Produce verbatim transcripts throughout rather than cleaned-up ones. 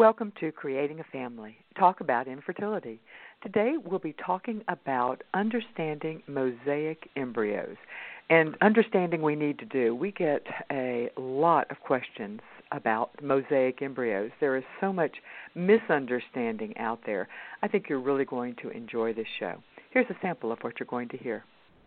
Welcome to Creating a Family. Talk about infertility. Today we'll be talking about understanding mosaic embryos and understanding we need to do. We get a lot of questions about mosaic embryos. There is so much misunderstanding out there. I think you're really going to enjoy this show. Here's a sample of what you're going to hear.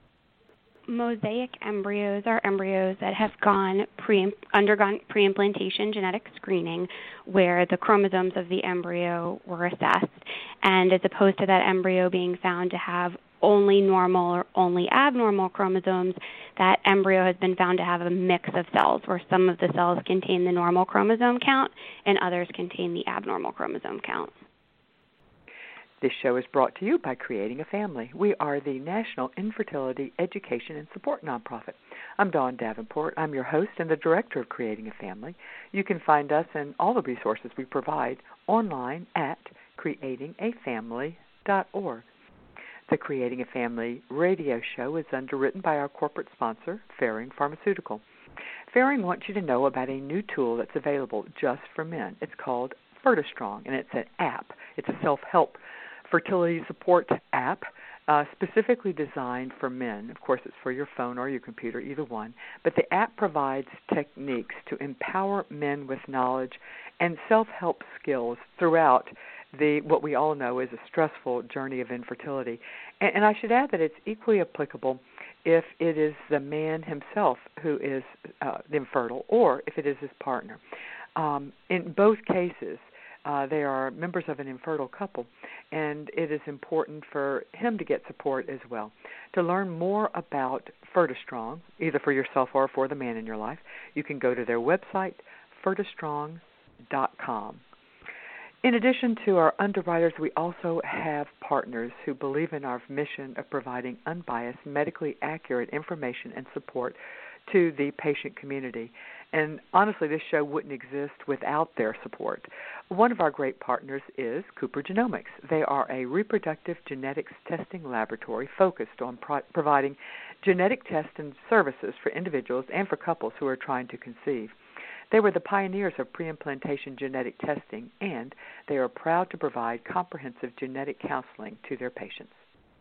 Mosaic embryos are embryos that have gone pre, undergone pre-implantation genetic screening where the chromosomes of the embryo were assessed, and as opposed to that embryo being found to have only normal or only abnormal chromosomes, that embryo has been found to have a mix of cells where some of the cells contain the normal chromosome count and others contain the abnormal chromosome count. This show is brought to you by Creating a Family. We are the National Infertility Education and Support Nonprofit. I'm Dawn Davenport. I'm your host and the director of Creating a Family. You can find us and all the resources we provide online at creating a family dot org. The Creating a Family radio show is underwritten by our corporate sponsor, Ferring Pharmaceutical. Ferring wants you to know about a new tool that's available just for men. It's called FertiStrong, and it's an app. It's a self-help fertility support app uh, specifically designed for men. Of course, it's for your phone or your computer, either one. But the app provides techniques to empower men with knowledge and self-help skills throughout the what we all know is a stressful journey of infertility. And, and I should add that it's equally applicable if it is the man himself who is uh, infertile or if it is his partner. Um, in both cases, Uh, they are members of an infertile couple, and it is important for him to get support as well. To learn more about FertiStrong, either for yourself or for the man in your life, you can go to their website, fertistrong dot com. In addition to our underwriters, we also have partners who believe in our mission of providing unbiased, medically accurate information and support to the patient community. And honestly, this show wouldn't exist without their support. One of our great partners is Cooper Genomics. They are a reproductive genetics testing laboratory focused on pro- providing genetic tests and services for individuals and for couples who are trying to conceive. They were the pioneers of pre-implantation genetic testing, and they are proud to provide comprehensive genetic counseling to their patients.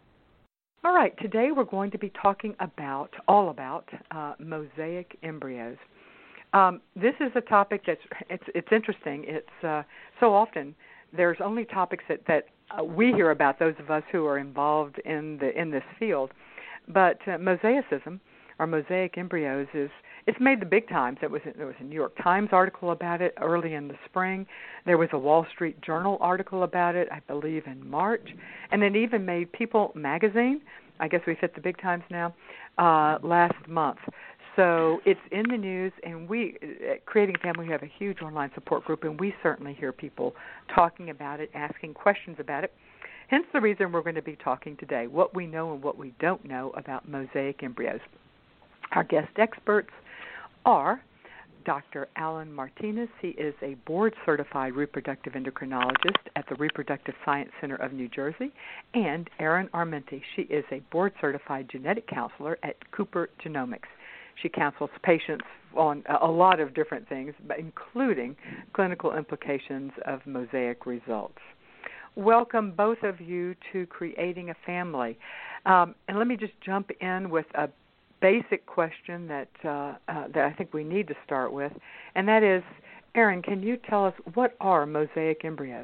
All right, today we're going to be talking about, all about, uh, mosaic embryos. Um, this is a topic that's it's it's interesting. It's uh, so often there's only topics that that uh, we hear about, those of us who are involved in the in this field. But uh, mosaicism or mosaic embryos is it's made the big times. There was a, there was a New York Times article about it early in the spring. There was a Wall Street Journal article about it, I believe, in March, and it even made People magazine. I guess we've hit the big times now. Uh, last month. So it's in the news, and we, at Creating a Family, we have a huge online support group, and we certainly hear people talking about it, asking questions about it. Hence the reason we're going to be talking today, what we know and what we don't know about mosaic embryos. Our guest experts are Doctor Alan Martinez. He is a board-certified reproductive endocrinologist at the Reproductive Science Center of New Jersey, and Erin Armenti. She is a board-certified genetic counselor at Cooper Genomics. She counsels patients on a lot of different things, including clinical implications of mosaic results. Welcome, both of you, to Creating a Family. Um, and let me just jump in with a basic question that uh, uh, that I think we need to start with, and that is, Erin, can you tell us what are mosaic embryos?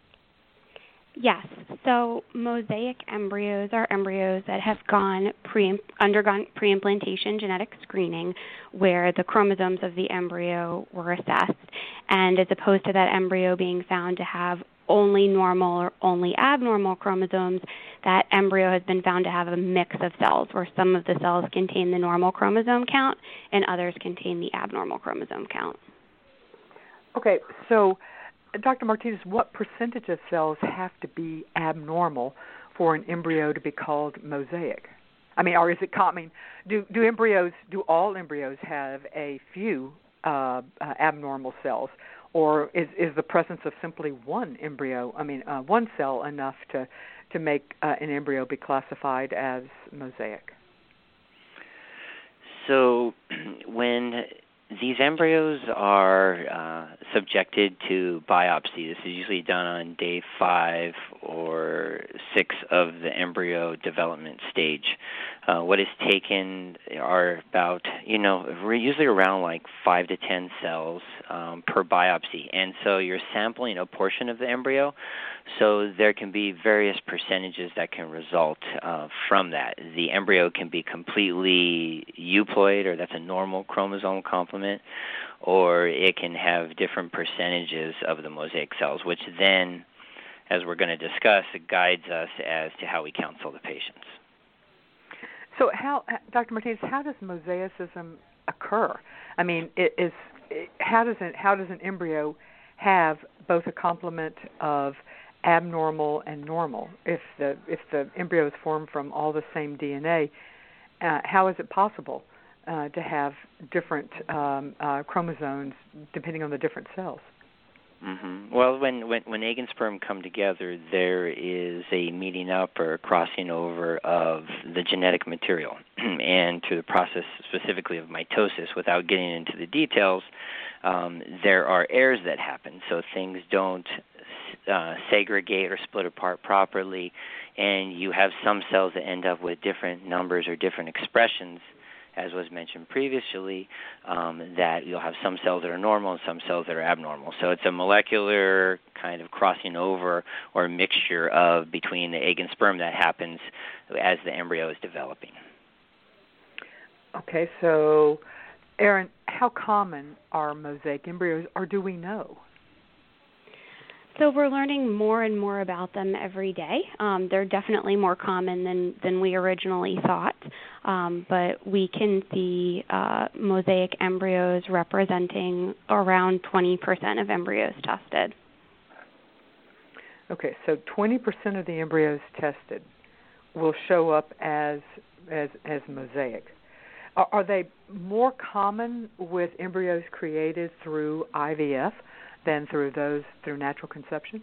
Yes. So mosaic embryos are embryos that have gone pre, undergone pre-implantation genetic screening where the chromosomes of the embryo were assessed, and as opposed to that embryo being found to have only normal or only abnormal chromosomes, that embryo has been found to have a mix of cells where some of the cells contain the normal chromosome count and others contain the abnormal chromosome count. Okay, so Doctor Martinez, what percentage of cells have to be abnormal for an embryo to be called mosaic? I mean, or is it common? Do do embryos? Do all embryos have a few uh, uh, abnormal cells, or is is the presence of simply one embryo? I mean, uh, one cell enough to to make uh, an embryo be classified as mosaic? So, when these embryos are uh, subjected to biopsy. This is usually done on day five or six of the embryo development stage. Uh, what is taken are about, you know, we're usually around like five to ten cells um, per biopsy. And so you're sampling a portion of the embryo, so there can be various percentages that can result uh, from that. The embryo can be completely euploid, or that's a normal chromosome complement, or it can have different percentages of the mosaic cells, which then, as we're going to discuss, it guides us as to how we counsel the patients. So, how, Doctor Martinez, how does mosaicism occur? I mean, it is it, how does it, how does an embryo have both a complement of abnormal and normal? If the if the embryo is formed from all the same D N A, uh, how is it possible uh, to have different um, uh, chromosomes depending on the different cells? Mm-hmm. Well, when, when when egg and sperm come together, there is a meeting up or crossing over of the genetic material, and through the process specifically of mitosis, without getting into the details, um, there are errors that happen. So things don't uh, segregate or split apart properly, and you have some cells that end up with different numbers or different expressions, as was mentioned previously, um, that you'll have some cells that are normal and some cells that are abnormal. So it's a molecular kind of crossing over or mixture of between the egg and sperm that happens as the embryo is developing. Okay, so, Erin, how common are mosaic embryos, or do we know? So we're learning more and more about them every day. Um, they're definitely more common than, than we originally thought, um, but we can see uh, mosaic embryos representing around twenty percent of embryos tested. Okay, so twenty percent of the embryos tested will show up as as, as mosaic. Are, are they more common with embryos created through I V F than through those through natural conception?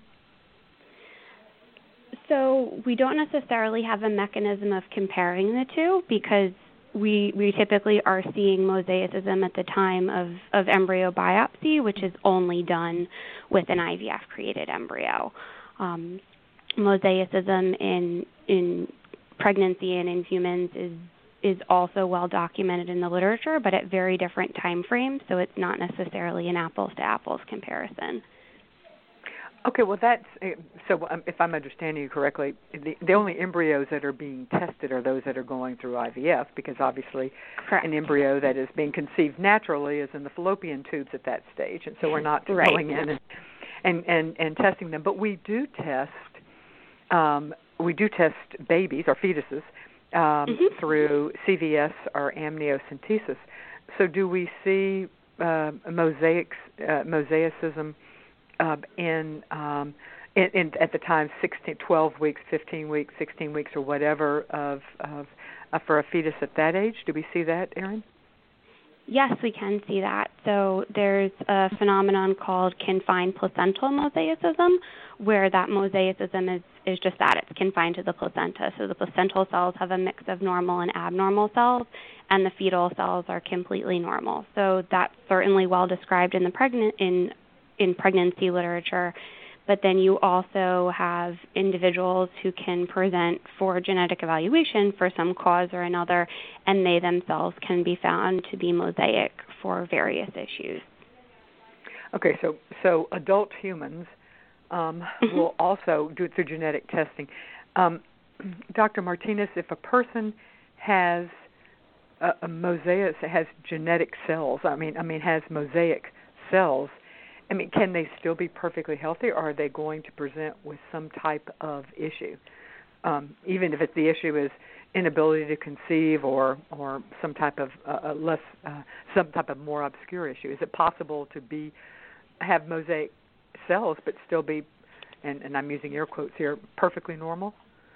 So we don't necessarily have a mechanism of comparing the two, because we we typically are seeing mosaicism at the time of, of embryo biopsy, which is only done with an I V F-created embryo. Um, mosaicism in in pregnancy and in humans is is also well documented in the literature, but at very different time frames, so it's not necessarily an apples-to-apples comparison. Okay, well, that's so. Um, if I'm understanding you correctly, the, the only embryos that are being tested are those that are going through I V F, because obviously, Correct. An embryo that is being conceived naturally is in the fallopian tubes at that stage, and so we're not right. going in and, and and and testing them. But we do test. Um, we do test babies or fetuses. Um, mm-hmm. through C V S or amniocentesis. So do we see uh, mosaics, uh, mosaicism uh, in, um, in, in at the time sixteen, twelve weeks, fifteen weeks, sixteen weeks, or whatever of, of uh, for a fetus at that age? Do we see that, Erin? Yes, we can see that. So there's a phenomenon called confined placental mosaicism, where that mosaicism is, is just that. It's confined to the placenta. So the placental cells have a mix of normal and abnormal cells, and the fetal cells are completely normal. So that's certainly well described in the pregnant in in pregnancy literature. But then you also have individuals who can present for genetic evaluation for some cause or another, and they themselves can be found to be mosaic for various issues. Okay, so so adult humans um, mm-hmm. will also do it through genetic testing. Um, Doctor Martinez, if a person has a, a mosaic, has genetic cells, I mean, I mean, has mosaic cells, I mean, can they still be perfectly healthy, or are they going to present with some type of issue? Um, even if it's the issue is inability to conceive or or some type of uh, less uh, some type of more obscure issue. Is it possible to be have mosaic cells but still be, and, and I'm using air quotes here, perfectly normal?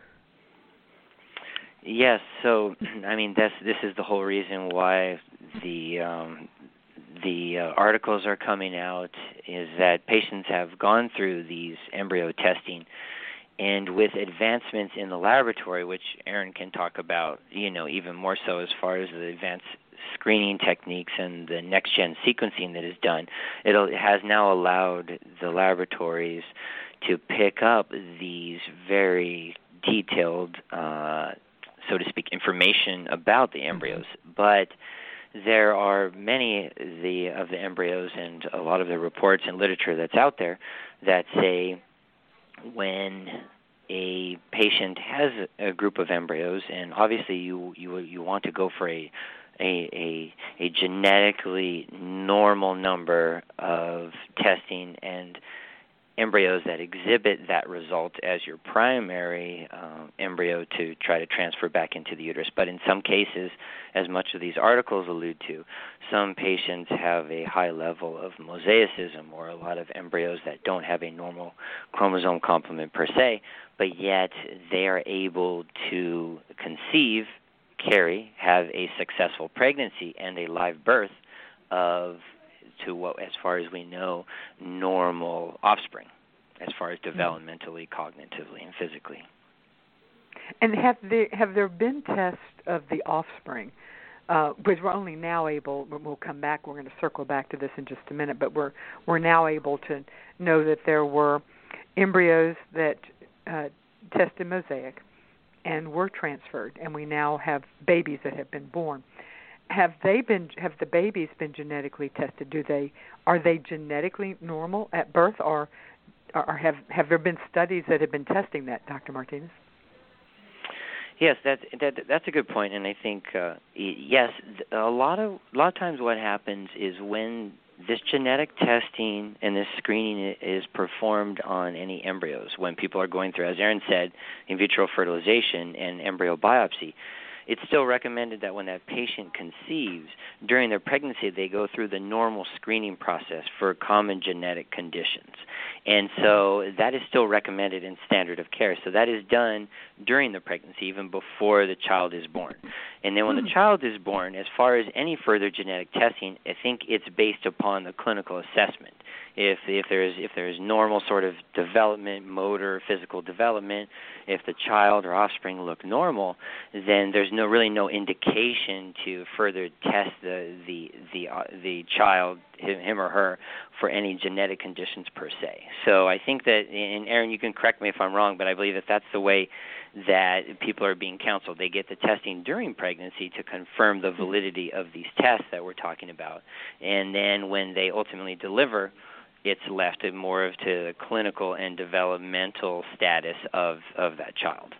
Yes. So I mean, that's this is the whole reason why the um, the uh, articles are coming out, is that patients have gone through these embryo testing, and with advancements in the laboratory, which Erin can talk about, you know, even more so as far as the advanced screening techniques and the next-gen sequencing that is done, it'll, it has now allowed the laboratories to pick up these very detailed, uh, so to speak, information about the embryos. But there are many the, of the embryos and a lot of the reports and literature that's out there that say when a patient has a group of embryos, and obviously you you you want to go for a a a, a genetically normal number of testing and embryos that exhibit that result as your primary uh, embryo to try to transfer back into the uterus. But in some cases, as much of these articles allude to, some patients have a high level of mosaicism, or a lot of embryos that don't have a normal chromosome complement per se, but yet they are able to conceive, carry, have a successful pregnancy and a live birth of, to what, as far as we know, normal offspring, as far as developmentally, cognitively, and physically. And have there have there been tests of the offspring? Uh, because we're only now able. We'll come back. We're going to circle back to this in just a minute. But we're we're now able to know that there were embryos that uh, tested mosaic and were transferred, and we now have babies that have been born. Have they been? Have the babies been genetically tested? Do they? Are they genetically normal at birth, or, or have have there been studies that have been testing that, Doctor Martinez? Yes, that, that that's a good point, and I think uh, yes, a lot of a lot of times what happens is when this genetic testing and this screening is performed on any embryos, when people are going through, as Erin said, in vitro fertilization and embryo biopsy. It's still recommended that when that patient conceives, during their pregnancy, they go through the normal screening process for common genetic conditions. And so that is still recommended in standard of care. So that is done during the pregnancy, even before the child is born. And then when the child is born, as far as any further genetic testing, I think it's based upon the clinical assessment. If if there is if there is normal sort of development, motor, physical development, if the child or offspring look normal, then there's no really no indication to further test the the the uh, the child, him, him or her, for any genetic conditions per se. So I think that, and Erin, you can correct me if I'm wrong, but I believe that that's the way that people are being counseled. They get the testing during pregnancy to confirm the validity of these tests that we're talking about, and then when they ultimately deliver, it's left more of to the clinical and developmental status of, of that child.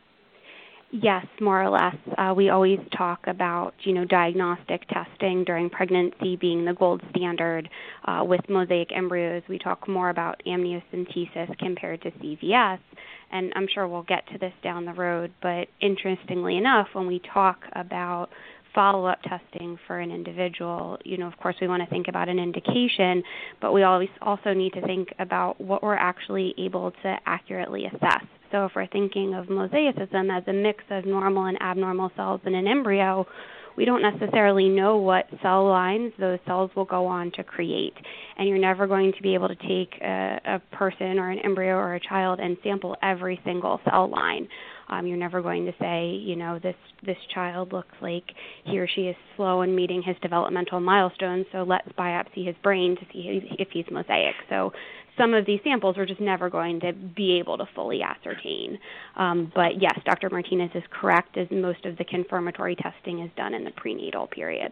Yes, more or less. Uh, we always talk about, you know, diagnostic testing during pregnancy being the gold standard. Uh, with mosaic embryos, we talk more about amniocentesis compared to C V S, and I'm sure we'll get to this down the road. But interestingly enough, when we talk about follow-up testing for an individual, you know, of course we want to think about an indication, but we always also need to think about what we're actually able to accurately assess. So if we're thinking of mosaicism as a mix of normal and abnormal cells in an embryo, we don't necessarily know what cell lines those cells will go on to create. And you're never going to be able to take a, a person or an embryo or a child and sample every single cell line. Um, you're never going to say, you know, this this child looks like he or she is slow in meeting his developmental milestones, so let's biopsy his brain to see if he's mosaic. So some of these samples we're just never going to be able to fully ascertain. Um, but yes, Doctor Martinez is correct, as most of the confirmatory testing is done in the prenatal period.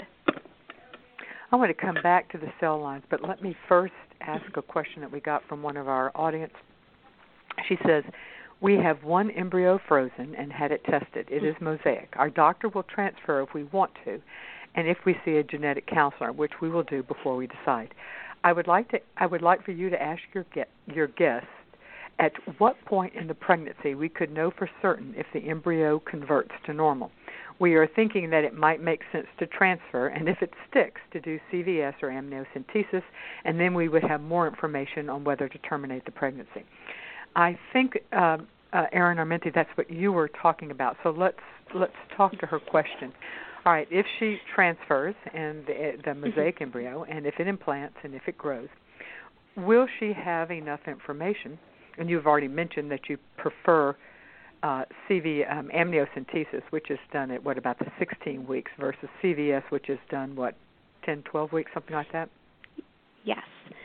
I want to come back to the cell lines, but let me first ask a question that we got from one of our audience. She says, we have one embryo frozen and had it tested. It is mosaic. Our doctor will transfer if we want to, and if we see a genetic counselor, which we will do before we decide. I would like to. I would like for you to ask your get, your guest at what point in the pregnancy we could know for certain if the embryo converts to normal. We are thinking that it might make sense to transfer, and if it sticks, to do C V S or amniocentesis, and then we would have more information on whether to terminate the pregnancy. I think, uh, uh, Erin Armenti, that's what you were talking about. So let's let's talk to her question. All right, if she transfers and the, the mosaic embryo, and if it implants and if it grows, will she have enough information? And you've already mentioned that you prefer uh, C V um, amniocentesis, which is done at what about the sixteen weeks, versus C V S, which is done what ten, twelve weeks, something like that? Yes.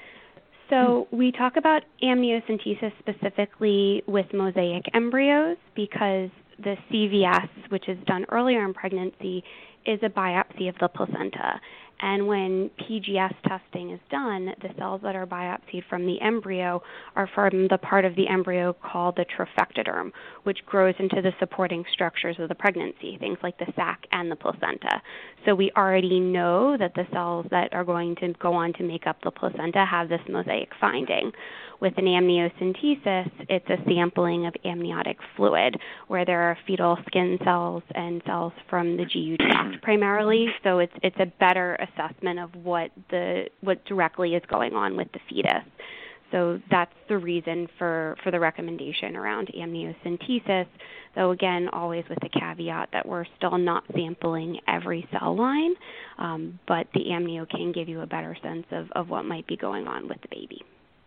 So we talk about amniocentesis specifically with mosaic embryos because the C V S, which is done earlier in pregnancy, is a biopsy of the placenta. And when P G S testing is done, the cells that are biopsied from the embryo are from the part of the embryo called the trophectoderm, which grows into the supporting structures of the pregnancy, things like the sac and the placenta. So we already know that the cells that are going to go on to make up the placenta have this mosaic finding. With an amniocentesis, it's a sampling of amniotic fluid, where there are fetal skin cells and cells from the G U tract primarily. So it's it's a better assessment of what the what directly is going on with the fetus. So that's the reason for, for the recommendation around amniocentesis, though again, always with the caveat that we're still not sampling every cell line, um, but the amnio can give you a better sense of, of what might be going on with the baby.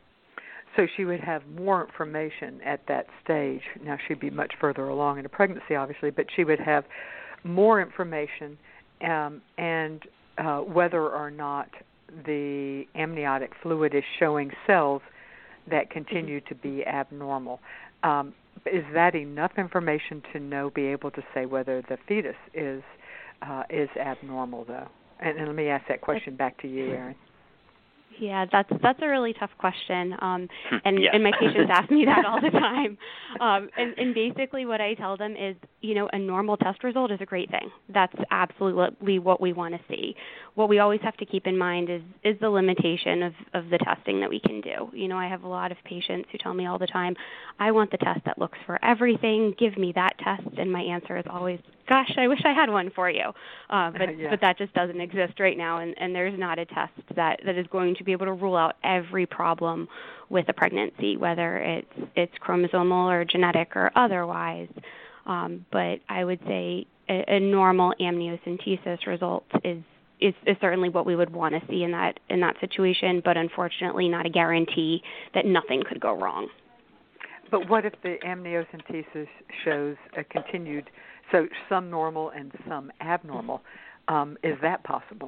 So she would have more information at that stage. Now, she'd be much further along in the pregnancy, obviously, but she would have more information um, and uh, whether or not the amniotic fluid is showing cells that continue to be abnormal. Um, is that enough information to know, be able to say whether the fetus is uh, is abnormal, though? And, and let me ask that question back to you, Erin. Yeah, that's that's a really tough question, um, and, yeah. and my patients ask me that all the time. Um, and, and basically what I tell them is, you know, a normal test result is a great thing. That's absolutely what we want to see. What we always have to keep in mind is, is the limitation of, of the testing that we can do. You know, I have a lot of patients who tell me all the time, I want the test that looks for everything. Give me that test. And my answer is always, gosh, I wish I had one for you. Uh, but yeah. but that just doesn't exist right now, and, and there's not a test that, that is going to be able to rule out every problem with a pregnancy, whether it's it's chromosomal or genetic or otherwise. Um, but I would say a, a normal amniocentesis result is, is is certainly what we would want to see in that in that situation, but unfortunately not a guarantee that nothing could go wrong. But what if the amniocentesis shows a continued, so some normal and some abnormal? Um, is that possible?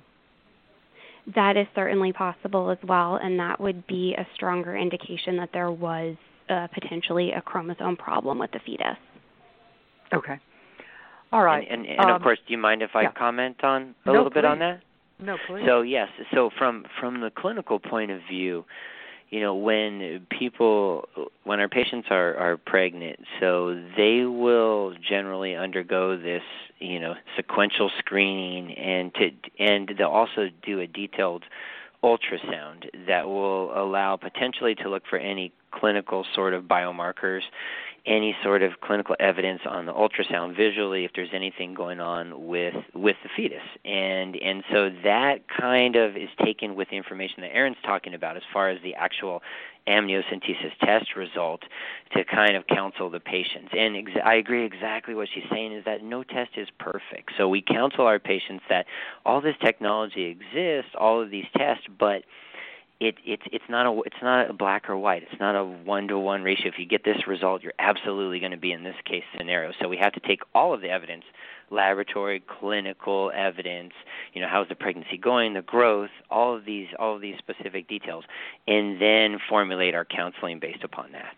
That is certainly possible as well, and that would be a stronger indication that there was uh, potentially a chromosome problem with the fetus. Okay. All right. And, and, and um, of course, do you mind if I yeah. comment on a no, little please. bit on that? No, please. So yes, so from from the clinical point of view, you know, when people, when our patients are, are pregnant, so they will generally undergo this, you know, sequential screening, and to and they'll also do a detailed ultrasound that will allow potentially to look for any clinical sort of biomarkers, any sort of clinical evidence on the ultrasound visually if there's anything going on with with the fetus. And and so that kind of is taken with the information that Erin's talking about as far as the actual amniocentesis test result to kind of counsel the patients. And ex- I agree exactly what she's saying is that no test is perfect. So we counsel our patients that all this technology exists, all of these tests, but It, it, it's not a it's not a black or white. It's not a one-to-one ratio. If you get this result, you're absolutely going to be in this case scenario. So we have to take all of the evidence, laboratory, clinical evidence, you know, how's the pregnancy going, the growth, all of these all of these specific details, and then formulate our counseling based upon that.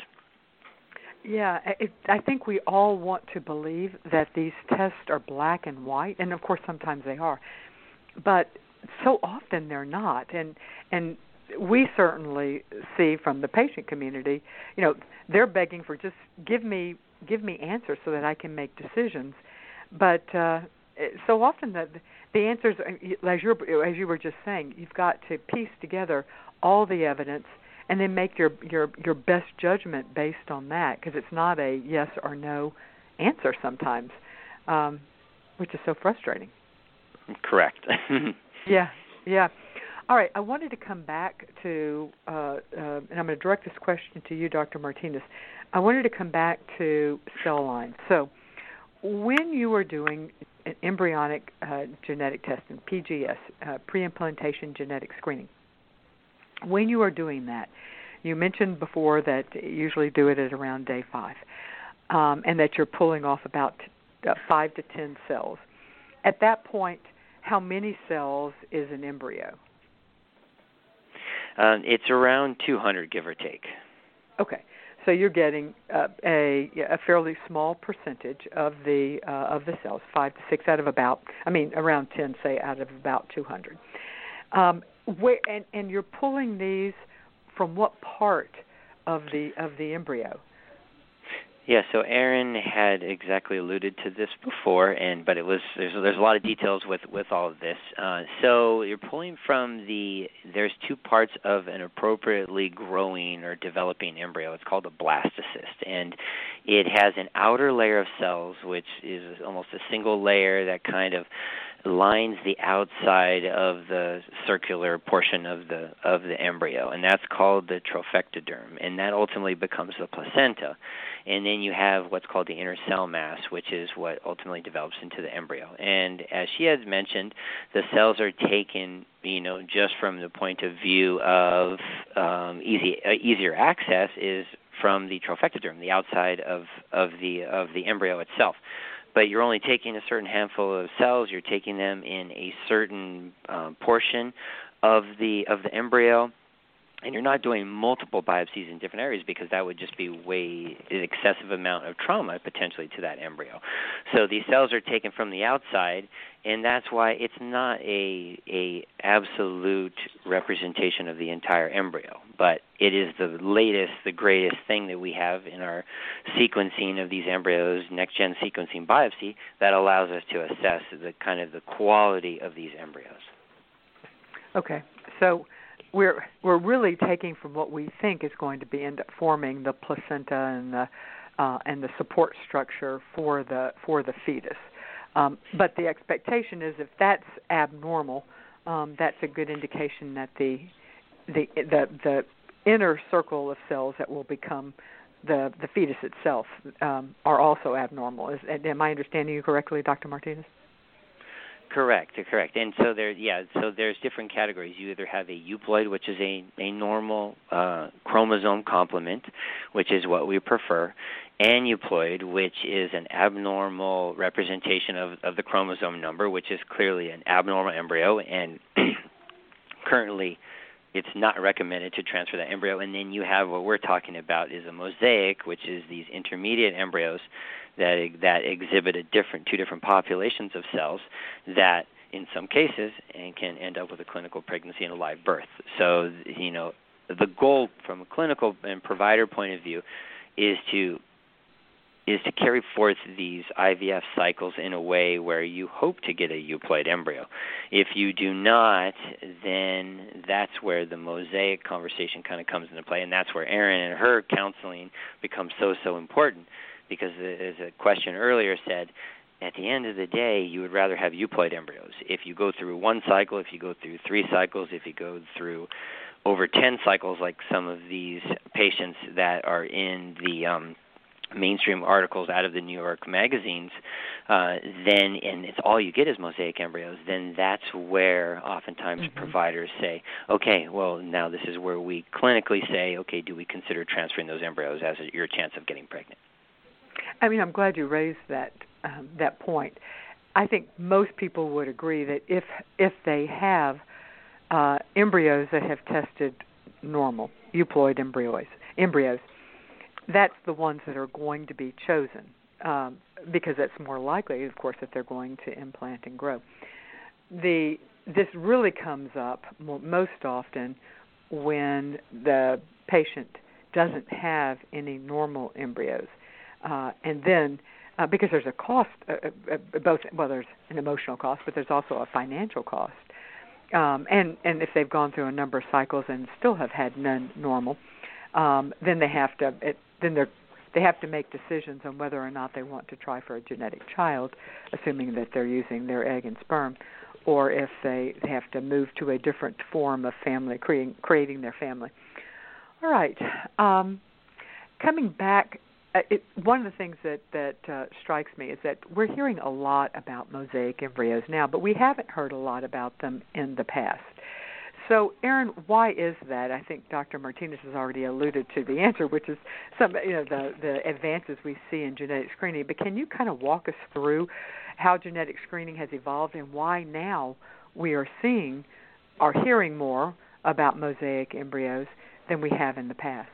Yeah, it, I think we all want to believe that these tests are black and white, and of course sometimes they are, but so often they're not. And and we certainly see from the patient community, you know, they're begging for just give me give me answers so that I can make decisions. But uh, so often the the answers, as you as you were just saying, you've got to piece together all the evidence and then make your your your best judgment based on that, because it's not a yes or no answer sometimes, um, which is so frustrating. Correct. yeah, yeah. All right, I wanted to come back to, uh, uh, and I'm going to direct this question to you, Doctor Martinez. I wanted to come back to cell lines. So when you were doing an embryonic uh, genetic testing, P G S, uh, pre-implantation genetic screening, when you are doing that, you mentioned before that you usually do it at around day five. um, and that you're pulling off about uh, five to ten cells. At that point, how many cells is an embryo? Um, it's around two hundred, give or take. Okay, so you're getting uh, a a fairly small percentage of the uh, of the cells, five to six out of about, I mean, around ten, say, out of about two hundred. Um, where and, and you're pulling these from what part of the of the embryo? Yeah, so Erin had exactly alluded to this before, and but it was there's there's a lot of details with, with all of this. Uh, so you're pulling from the there's two parts of an appropriately growing or developing embryo. It's called a blastocyst, and it has an outer layer of cells, which is almost a single layer that kind of lines the outside of the circular portion of the of the embryo, and that's called the trophectoderm, and that ultimately becomes the placenta. And then you have what's called the inner cell mass, which is what ultimately develops into the embryo. And as she has mentioned, the cells are taken, you know, just from the point of view of um, easy uh, easier access is from the trophectoderm, the outside of, of the of the embryo itself. But you're only taking a certain handful of cells. You're taking them in a certain um, portion of the of the embryo, and you're not doing multiple biopsies in different areas because that would just be way an excessive amount of trauma potentially to that embryo. So these cells are taken from the outside, and that's why it's not a a absolute representation of the entire embryo, but it is the latest, the greatest thing that we have in our sequencing of these embryos, next-gen sequencing biopsy, that allows us to assess the kind of the quality of these embryos. Okay, so we're we're really taking from what we think is going to be end up forming the placenta and the uh, and the support structure for the for the fetus. Um, but the expectation is if that's abnormal, um, that's a good indication that the the the the inner circle of cells that will become the the fetus itself um, are also abnormal. Is, am I understanding you correctly, Doctor Martinez? Correct, correct. And so there, yeah, so there's different categories. You either have a euploid, which is a, a normal uh, chromosome complement, which is what we prefer, aneuploid, which is an abnormal representation of, of the chromosome number, which is clearly an abnormal embryo, and currently it's not recommended to transfer that embryo. And then you have what we're talking about is a mosaic, which is these intermediate embryos that that exhibit a different two different populations of cells that in some cases and can end up with a clinical pregnancy and a live birth. So, you know, the goal from a clinical and provider point of view is to is to carry forth these I V F cycles in a way where you hope to get a euploid embryo. If you do not, then that's where the mosaic conversation kind of comes into play, and that's where Erin and her counseling becomes so, so important. Because as a question earlier said, at the end of the day, you would rather have euploid embryos. If you go through one cycle, if you go through three cycles, if you go through over ten cycles, like some of these patients that are in the um, mainstream articles out of the New York magazines, uh, then, and it's all you get is mosaic embryos, then that's where oftentimes mm-hmm. providers say, okay, well, now this is where we clinically say, okay, do we consider transferring those embryos as a, your chance of getting pregnant? I mean, I'm glad you raised that um, that point. I think most people would agree that if if they have uh, embryos that have tested normal, euploid embryos, embryos, that's the ones that are going to be chosen um, because that's more likely, of course, that they're going to implant and grow. The this really comes up most often when the patient doesn't have any normal embryos. Uh, and then, uh, because there's a cost, uh, uh, both, well, there's an emotional cost, but there's also a financial cost. Um, and, and if they've gone through a number of cycles and still have had none normal, um, then they have to, it, then they're, they have to make decisions on whether or not they want to try for a genetic child, assuming that they're using their egg and sperm, or if they, they have to move to a different form of family, creating, creating their family. All right. Um, coming back, Uh, it, one of the things that, that uh, strikes me is that we're hearing a lot about mosaic embryos now, but we haven't heard a lot about them in the past. So, Erin, why is that? I think Doctor Martinez has already alluded to the answer, which is some, you know, the, the advances we see in genetic screening. But can you kind of walk us through how genetic screening has evolved and why now we are seeing or hearing more about mosaic embryos than we have in the past?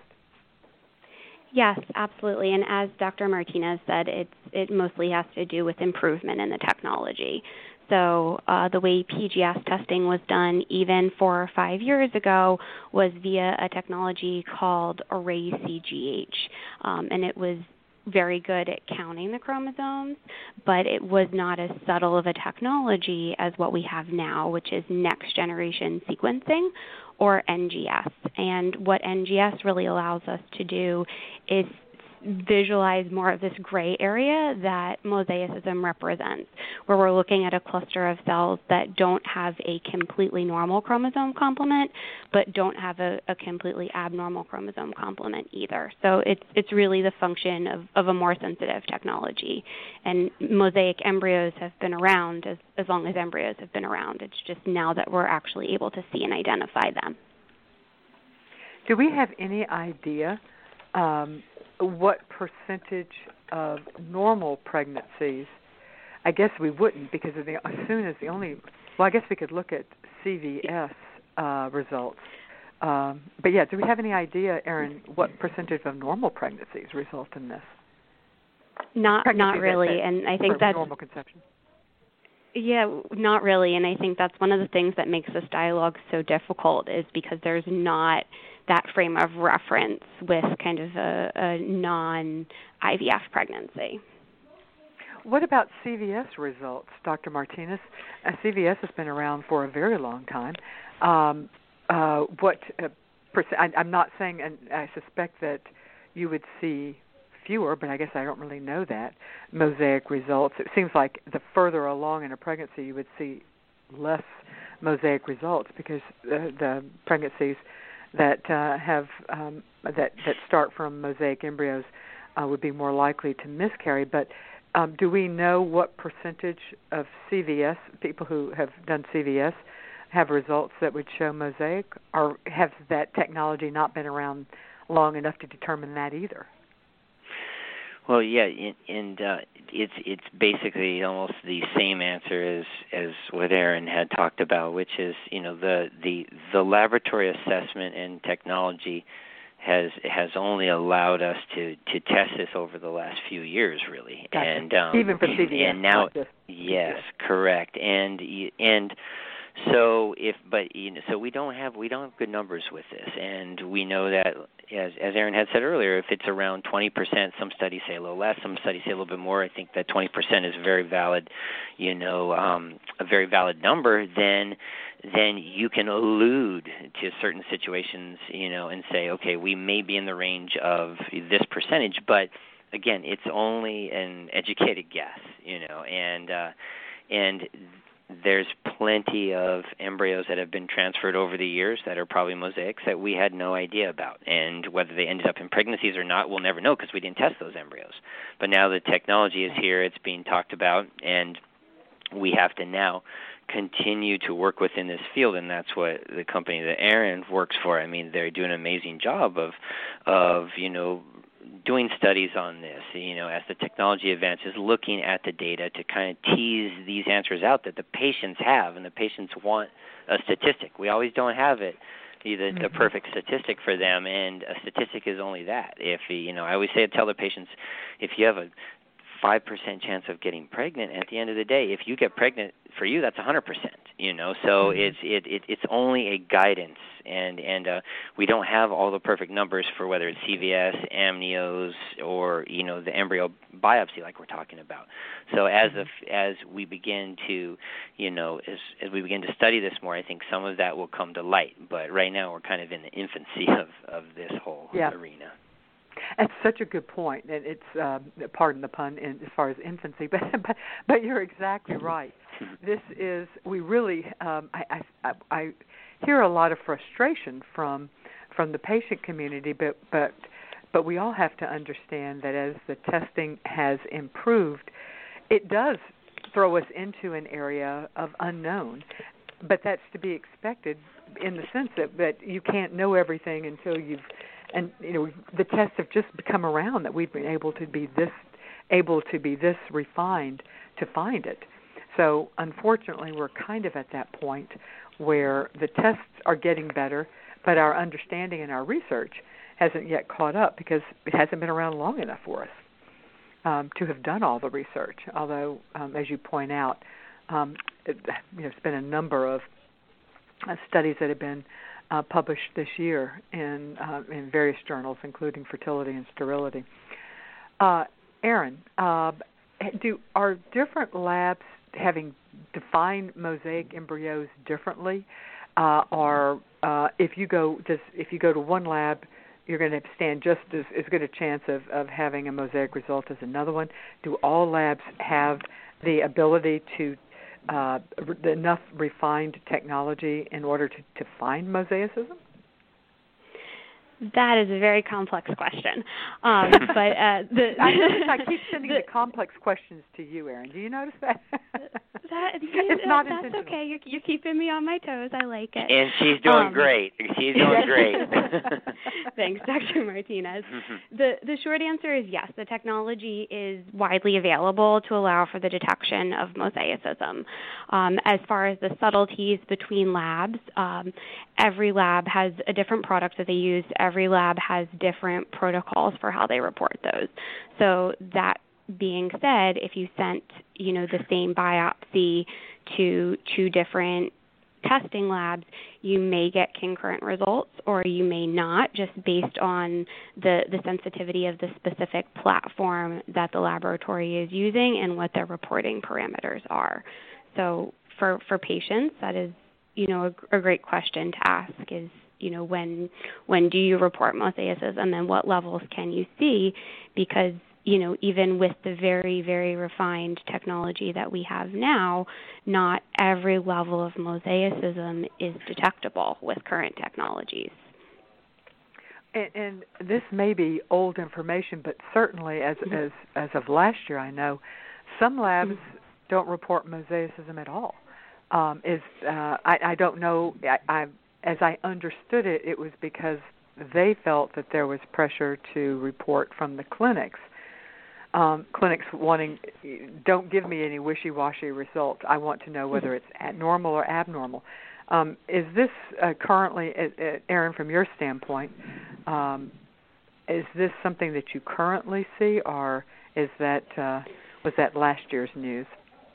Yes, absolutely. And as Doctor Martinez said, it's, it mostly has to do with improvement in the technology. So uh, the way P G S testing was done even four or five years ago was via a technology called Array C G H, um, and it was very good at counting the chromosomes, but it was not as subtle of a technology as what we have now, which is next-generation sequencing, or N G S. And what N G S really allows us to do is visualize more of this gray area that mosaicism represents, where we're looking at a cluster of cells that don't have a completely normal chromosome complement, but don't have a, a completely abnormal chromosome complement either. So it's it's really the function of, of a more sensitive technology. And mosaic embryos have been around as, as long as embryos have been around. It's just now that we're actually able to see and identify them. Do we have any idea um, what percentage of normal pregnancies? I guess we wouldn't, because of the, as soon as the only, well, I guess we could look at C V S uh, results. Um, but yeah, do we have any idea, Erin, what percentage of normal pregnancies result in this? Not, Pregnancy not really, that, and I think that's normal conception. Yeah, not really, and I think that's one of the things that makes this dialogue so difficult is because there's not that frame of reference with kind of a, a non-I V F pregnancy. What about C V S results, Doctor Martinez? Uh, C V S has been around for a very long time. Um, uh, what uh, perc- I, I'm not saying, and I suspect that you would see fewer, but I guess I don't really know that, mosaic results. It seems like the further along in a pregnancy you would see less mosaic results because the, the pregnancies that uh, have um, that that start from mosaic embryos uh, would be more likely to miscarry. But um, do we know what percentage of C V S, people who have done C V S, have results that would show mosaic, or have that technology not been around long enough to determine that either? Well, yeah, and uh, it's it's basically almost the same answer as as what Erin had talked about, which is, you know, the the, the laboratory assessment and technology has has only allowed us to, to test this over the last few years, really. Gotcha. And um, even for C V S. And now, just, yes, correct. And and so if but you know, so we don't have we don't have good numbers with this, and we know that as as Erin had said earlier, if it's around twenty percent, some studies say a little less, some studies say a little bit more. I think that twenty percent is a very valid, you know, um, a very valid number. Then then you can allude to certain situations, you know, and say, okay, we may be in the range of this percentage, but again, it's only an educated guess, you know, and uh, and there's plenty of embryos that have been transferred over the years that are probably mosaics that we had no idea about. And whether they ended up in pregnancies or not, we'll never know because we didn't test those embryos. But now the technology is here, it's being talked about, and we have to now continue to work within this field, and that's what the company that Erin works for. I mean, they're doing an amazing job of, of you know, doing studies on this, you know, as the technology advances, looking at the data to kind of tease these answers out that the patients have, and the patients want a statistic. We always don't have it, the, mm-hmm. the perfect statistic for them, and a statistic is only that. If, you know, I always say, tell the patients, if you have a five percent chance of getting pregnant, at the end of the day, if you get pregnant, for you, that's one hundred percent, you know, so mm-hmm. it's it, it it's only a guidance, and and uh, we don't have all the perfect numbers for whether it's C V S, amnios, or, you know, the embryo biopsy like we're talking about. So as mm-hmm. of, as we begin to, you know, as as we begin to study this more, I think some of that will come to light, but right now we're kind of in the infancy of, of this whole yeah. arena. That's such a good point, and it's um, pardon the pun in, as far as infancy, but but, but you're exactly right. This is we really um, I, I I hear a lot of frustration from from the patient community, but but but we all have to understand that as the testing has improved, it does throw us into an area of unknown. But that's to be expected in the sense that, that you can't know everything until you've, and you know, the tests have just become around that we've been able to be this, able to be this refined to find it. So unfortunately, we're kind of at that point where the tests are getting better, but our understanding and our research hasn't yet caught up because it hasn't been around long enough for us um, to have done all the research. Although, um, as you point out, um, it, you know, there's been a number of uh, studies that have been uh, published this year in uh, in various journals, including Fertility and Sterility. Uh, Erin, uh, do are different labs having defined mosaic embryos differently, uh, or uh, if you go does, if you go to one lab, you're going to stand just as, as good a chance of, of having a mosaic result as another one? Do all labs have the ability to uh, enough refined technology in order to, to find mosaicism? That is a very complex question. Um, but uh, the, I notice I keep sending the, the complex questions to you, Erin. Do you notice that? that it's not that's intentional. okay. You're, you're keeping me on my toes. I like it. And she's doing um, great. She's doing great. Thanks, Doctor Martinez. The the short answer is yes. The technology is widely available to allow for the detection of mosaicism. Um, as far as the subtleties between labs, um, every lab has a different product that they use. Every lab has different protocols for how they report those. So that being said, if you sent, you know, the same biopsy to two different testing labs, you may get concurrent results or you may not, just based on the, the sensitivity of the specific platform that the laboratory is using and what their reporting parameters are. So for, for patients, that is, you know, a, a great question to ask is, you know, when when do you report mosaicism and then what levels can you see? Because, you know, even with the very, very refined technology that we have now, not every level of mosaicism is detectable with current technologies. And, and this may be old information, but certainly as mm-hmm. as as of last year, I know some labs mm-hmm. don't report mosaicism at all. Um, is uh, I, I don't know. I, I As I understood it, it was because they felt that there was pressure to report from the clinics. Um, clinics wanting, don't give me any wishy-washy results. I want to know whether it's normal or abnormal. Um, is this uh, currently, uh, Erin, from your standpoint, um, is this something that you currently see, or is that uh, was that last year's news?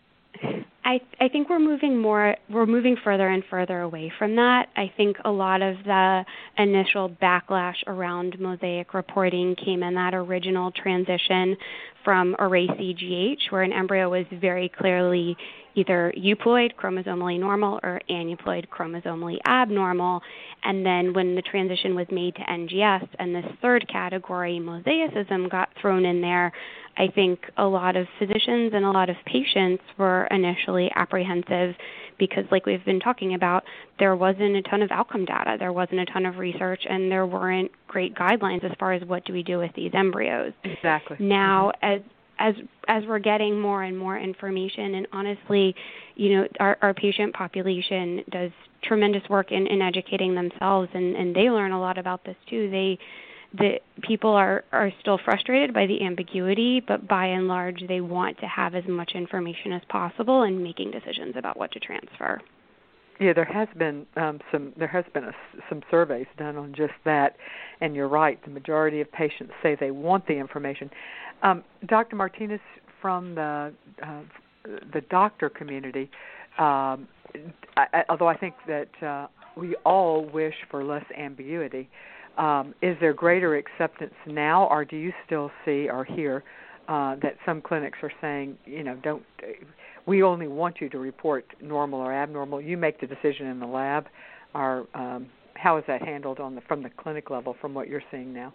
I, I think we're moving more, we're moving further and further away from that. I think a lot of the initial backlash around mosaic reporting came in that original transition from array C G H, where an embryo was very clearly either euploid, chromosomally normal, or aneuploid, chromosomally abnormal. And then when the transition was made to N G S and this third category, mosaicism, got thrown in there, I think a lot of physicians and a lot of patients were initially apprehensive because, like we've been talking about, there wasn't a ton of outcome data, there wasn't a ton of research, and there weren't great guidelines as far as what do we do with these embryos. Exactly. Now, mm-hmm. as as as we're getting more and more information, and honestly, you know, our, our patient population does tremendous work in, in educating themselves, and, and they learn a lot about this too. They the people are, are still frustrated by the ambiguity, but by and large, they want to have as much information as possible in making decisions about what to transfer. Yeah, there has been um, some. There has been a, some surveys done on just that, and you're right. The majority of patients say they want the information. Um, Doctor Martinez, from the uh, the doctor community, um, I, although I think that uh, we all wish for less ambiguity, um, is there greater acceptance now, or do you still see or hear uh, that some clinics are saying, you know, don't. We only want you to report normal or abnormal. You make the decision in the lab. Or um, how is that handled on the from the clinic level, from what you're seeing now?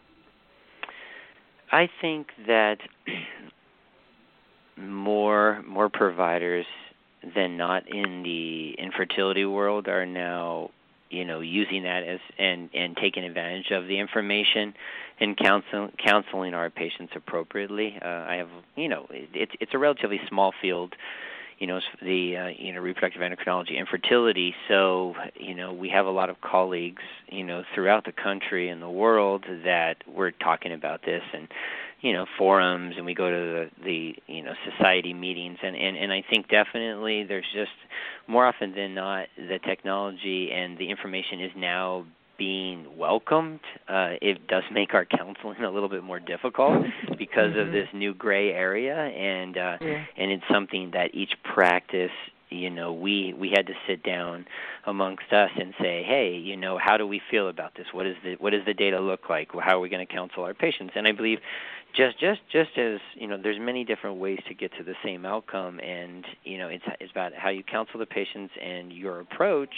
I think that more more providers than not in the infertility world are now, you know, using that as and, and taking advantage of the information and counsel, counseling our patients appropriately. Uh, I have, you know, it's it's a relatively small field you know, the uh, you know reproductive endocrinology and fertility. So, you know, we have a lot of colleagues, you know, throughout the country and the world that we're talking about this, and you know, forums, and we go to the, the you know society meetings, and, and, and I think definitely there's just more often than not the technology and the information is now being welcomed. Uh, it does make our counseling a little bit more difficult because mm-hmm. of this new gray area, and uh, yeah. and it's something that each practice, you know, we we had to sit down amongst us and say, hey, you know, how do we feel about this? What is the what does the data look like? How are we going to counsel our patients? And I believe just just just as, you know, there's many different ways to get to the same outcome, and you know, it's it's about how you counsel the patients and your approach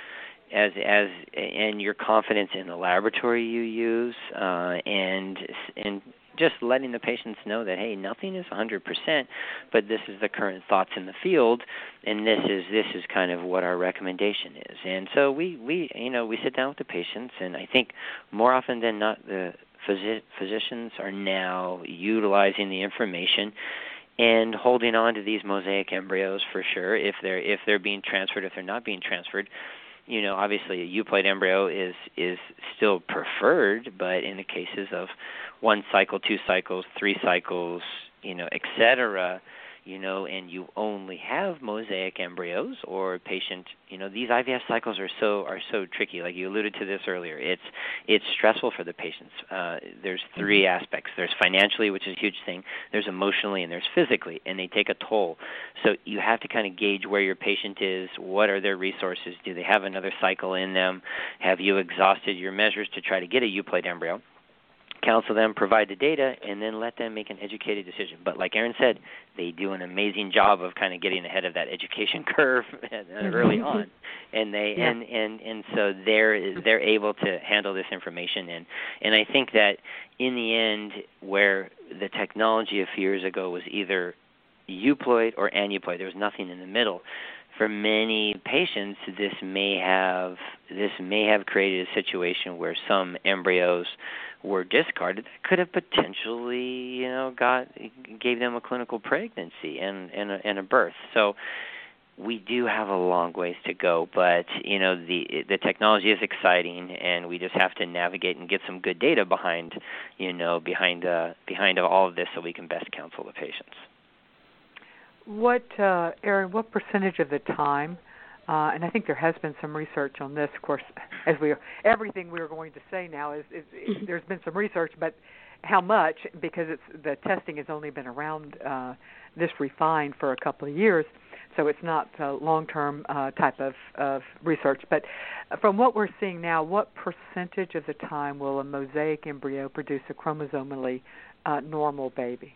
as as and your confidence in the laboratory you use, uh, and and just letting the patients know that, hey, nothing is one hundred percent, but this is the current thoughts in the field, and this is this is kind of what our recommendation is. And so we, we you know we sit down with the patients, and I think more often than not the physi- physicians are now utilizing the information and holding on to these mosaic embryos for sure, if they're if they're being transferred, if they're not being transferred. You know, obviously a euploid embryo is is still preferred, but in the cases of one cycle, two cycles, three cycles, you know, et cetera, you know, and you only have mosaic embryos or patient, you know, these I V F cycles are so are so tricky. Like you alluded to this earlier, it's it's stressful for the patients. Uh, there's three aspects. There's financially, which is a huge thing. There's emotionally, and there's physically, and they take a toll. So you have to kind of gauge where your patient is. What are their resources? Do they have another cycle in them? Have you exhausted your measures to try to get a euploid embryo? Counsel them, provide the data, and then let them make an educated decision. But like Erin said, they do an amazing job of kind of getting ahead of that education curve early on, and they yeah. and, and, and so they're they're able to handle this information. And and I think that in the end, where the technology a few years ago was either euploid or aneuploid, there was nothing in the middle. For many patients, this may have this may have created a situation where some embryos were discarded that could have potentially, you know, got gave them a clinical pregnancy and and a, and a birth. So we do have a long ways to go, but you know the the technology is exciting, and we just have to navigate and get some good data behind, you know, behind uh, behind all of this, so we can best counsel the patients. What, uh, Erin, what percentage of the time, uh, and I think there has been some research on this, of course, as we everything we are going to say now is, is, is there's been some research, but how much, because it's the testing has only been around uh, this refined for a couple of years, so it's not a long-term uh, type of, of research. But from what we're seeing now, what percentage of the time will a mosaic embryo produce a chromosomally uh, normal baby?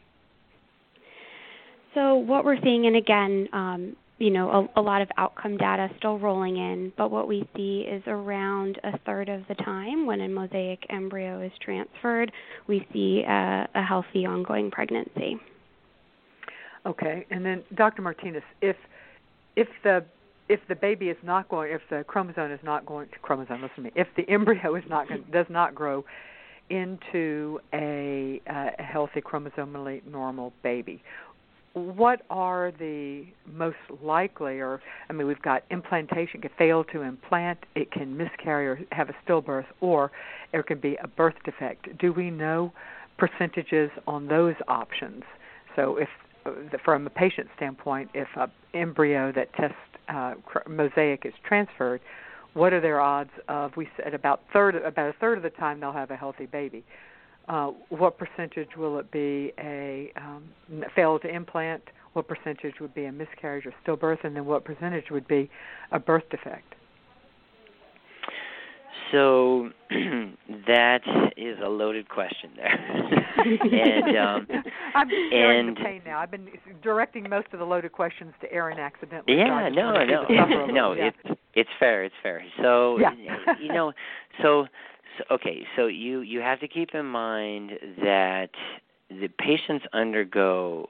So what we're seeing, and again, um, you know, a, a lot of outcome data still rolling in, but what we see is around a third of the time when a mosaic embryo is transferred, we see a, a healthy ongoing pregnancy. Okay, and then Doctor Martinez, if if the if the baby is not going, if the chromosome is not going, chromosome, listen to me, if the embryo is not does not grow into a, uh, a healthy chromosomally normal baby, what are the most likely, or, I mean, we've got implantation, can fail to implant, it can miscarry or have a stillbirth, or there can be a birth defect. Do we know percentages on those options? So if, from a patient standpoint, if an embryo that tests uh, mosaic is transferred, what are their odds of, we said about third, about a third of the time they'll have a healthy baby. Uh, what percentage will it be a um, fail to implant? What percentage would be a miscarriage or stillbirth? And then what percentage would be a birth defect? So that is a loaded question there. and um, I'm just sharing the pain now. I've been directing most of the loaded questions to Erin accidentally. Yeah, so no, no, no. Yeah. It's it's fair. It's fair. So yeah. you know, so. So, okay, so you, you have to keep in mind that the patients undergo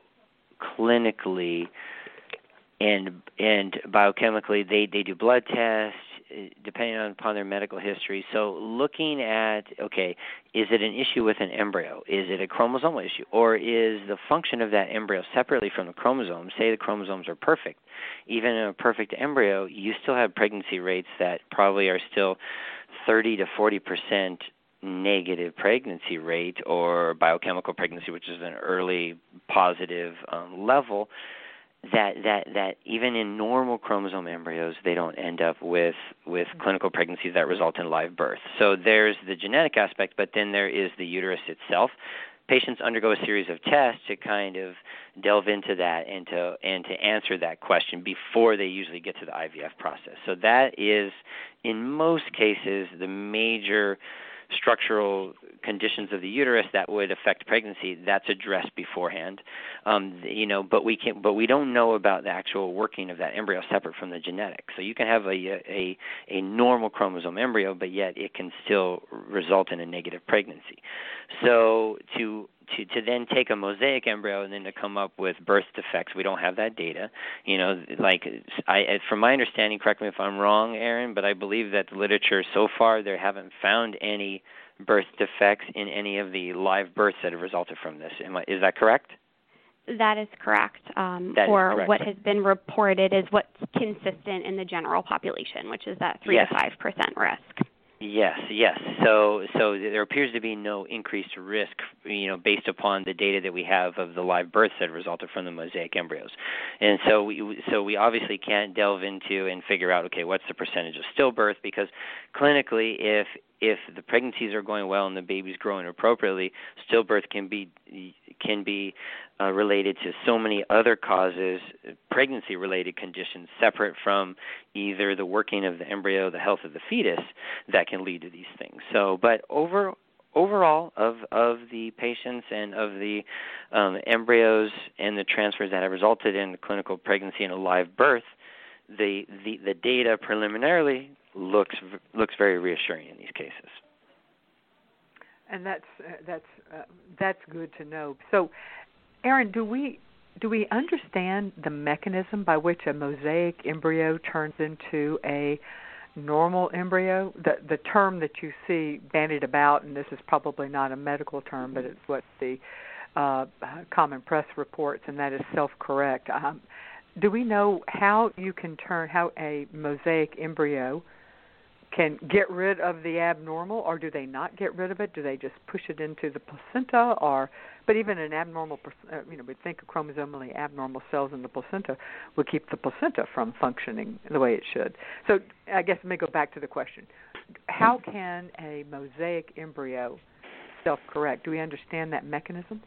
clinically and and biochemically, they, they do blood tests, depending on, upon their medical history. So looking at, okay, is it an issue with an embryo? Is it a chromosomal issue? Or is the function of that embryo separately from the chromosomes? Say the chromosomes are perfect. Even in a perfect embryo, you still have pregnancy rates that probably are still thirty to forty percent negative pregnancy rate, or biochemical pregnancy, which is an early positive um, level. That, that that even in normal chromosome embryos, they don't end up with, with clinical pregnancies that result in live birth. So there's the genetic aspect, but then there is the uterus itself. Patients undergo a series of tests to kind of delve into that and to and to answer that question before they usually get to the I V F process. So that is, in most cases, the major structural conditions of the uterus that would affect pregnancy. That's addressed beforehand, um, you know. But we can, but we don't know about the actual working of that embryo separate from the genetics. So you can have a a a normal chromosome embryo, but yet it can still result in a negative pregnancy. So to To, to then take a mosaic embryo and then to come up with birth defects, we don't have that data. You know, like I, from my understanding, correct me if I'm wrong, Erin, but I believe that the literature so far, they haven't found any birth defects in any of the live births that have resulted from this. Am I, is that correct? That is correct. Um, that or is correct. What has been reported is what's consistent in the general population, which is that three yes. to five percent risk. Yes, yes. So, so there appears to be no increased risk, you know, based upon the data that we have of the live births that resulted from the mosaic embryos, and so we, so we obviously can't delve into and figure out, okay, what's the percentage of stillbirth? Because clinically, if if the pregnancies are going well and the baby's growing appropriately, stillbirth can be can be uh, related to so many other causes, pregnancy-related conditions, separate from either the working of the embryo, the health of the fetus, that can lead to these things. So, but over overall, of of the patients and of the um, embryos and the transfers that have resulted in clinical pregnancy and a live birth, the the, the data preliminarily looks looks very reassuring in these cases. And that's uh, that's uh, that's good to know. So, Erin, do we do we understand the mechanism by which a mosaic embryo turns into a normal embryo? The the term that you see bandied about, and this is probably not a medical term, but it's what the uh, common press reports, and that is self-correct. Um, do we know how you can turn, how a mosaic embryo can get rid of the abnormal, or do they not get rid of it? Do they just push it into the placenta? Or, but even an abnormal, uh, you know, we'd think of chromosomally abnormal cells in the placenta would keep the placenta from functioning the way it should. So I guess let me go back to the question. How can a mosaic embryo self-correct? Do we understand that mechanism?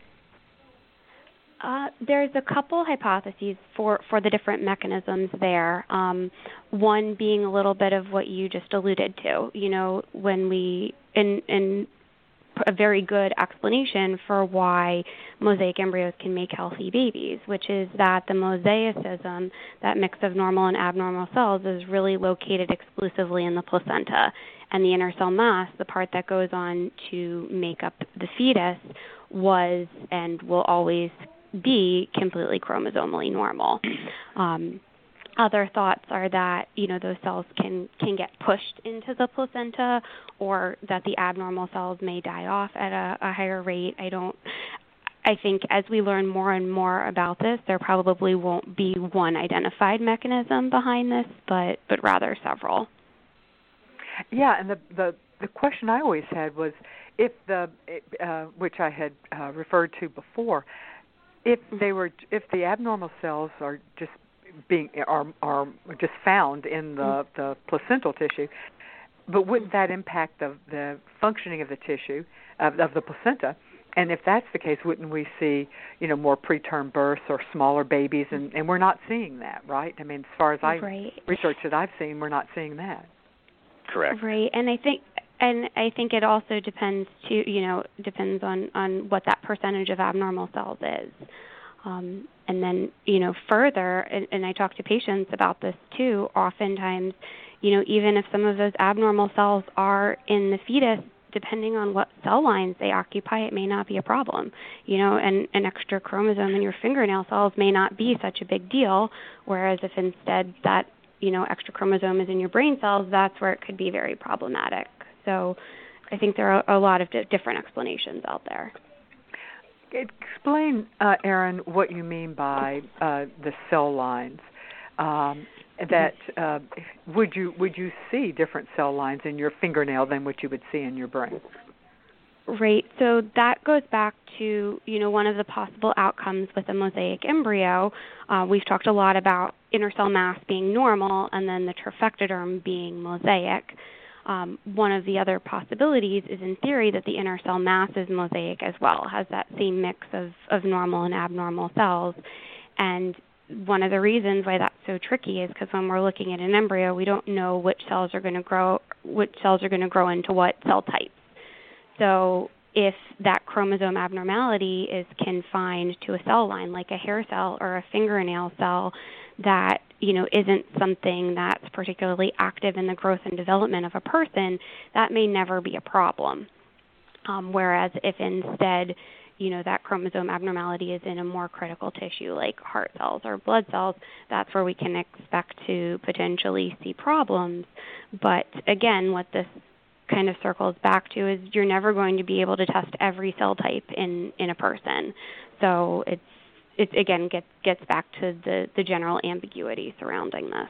Uh, there's a couple hypotheses for, for the different mechanisms there. Um, one being a little bit of what you just alluded to. You know, when we, in, in a very good explanation for why mosaic embryos can make healthy babies, which is that the mosaicism, that mix of normal and abnormal cells, is really located exclusively in the placenta. And the inner cell mass, the part that goes on to make up the fetus, was and will always be completely chromosomally normal. Um, other thoughts are that, you know, those cells can, can get pushed into the placenta, or that the abnormal cells may die off at a, a higher rate. I don't. I think as we learn more and more about this, there probably won't be one identified mechanism behind this, but but rather several. Yeah, and the the, the question I always had was if the uh, which I had uh, referred to before. If they were, if the abnormal cells are just being are are just found in the, the placental tissue, but wouldn't that impact the the functioning of the tissue of, of the placenta? And if that's the case, wouldn't we see, you know, more preterm births or smaller babies? And, and we're not seeing that, right? I mean, as far as I right. research that I've seen, we're not seeing that. Correct. Right, and I think. And I think it also depends to you know depends on, on what that percentage of abnormal cells is, um, and then you know further. And, and I talk to patients about this too. Oftentimes, you know, even if some of those abnormal cells are in the fetus, depending on what cell lines they occupy, it may not be a problem. You know, and an extra chromosome in your fingernail cells may not be such a big deal. Whereas if instead that you know, extra chromosome is in your brain cells, that's where it could be very problematic. So I think there are a lot of di- different explanations out there. Explain, uh, Erin, what you mean by uh, the cell lines. Um, that uh, would you would you see different cell lines in your fingernail than what you would see in your brain? Right. So that goes back to, you know, one of the possible outcomes with a mosaic embryo. Uh, we've talked a lot about inner cell mass being normal and then the trophectoderm being mosaic. Um, one of the other possibilities is, in theory, that the inner cell mass is mosaic as well, has that same mix of, of normal and abnormal cells. And one of the reasons why that's so tricky is because when we're looking at an embryo, we don't know which cells are going to grow, which cells are going to grow into what cell types. So if that chromosome abnormality is confined to a cell line, like a hair cell or a fingernail cell, that, you know, isn't something that's particularly active in the growth and development of a person, that may never be a problem. Um, whereas if instead, you know, that chromosome abnormality is in a more critical tissue like heart cells or blood cells, that's where we can expect to potentially see problems. But again, what this kind of circles back to is you're never going to be able to test every cell type in, in a person. So it's it again gets gets back to the, the general ambiguity surrounding this.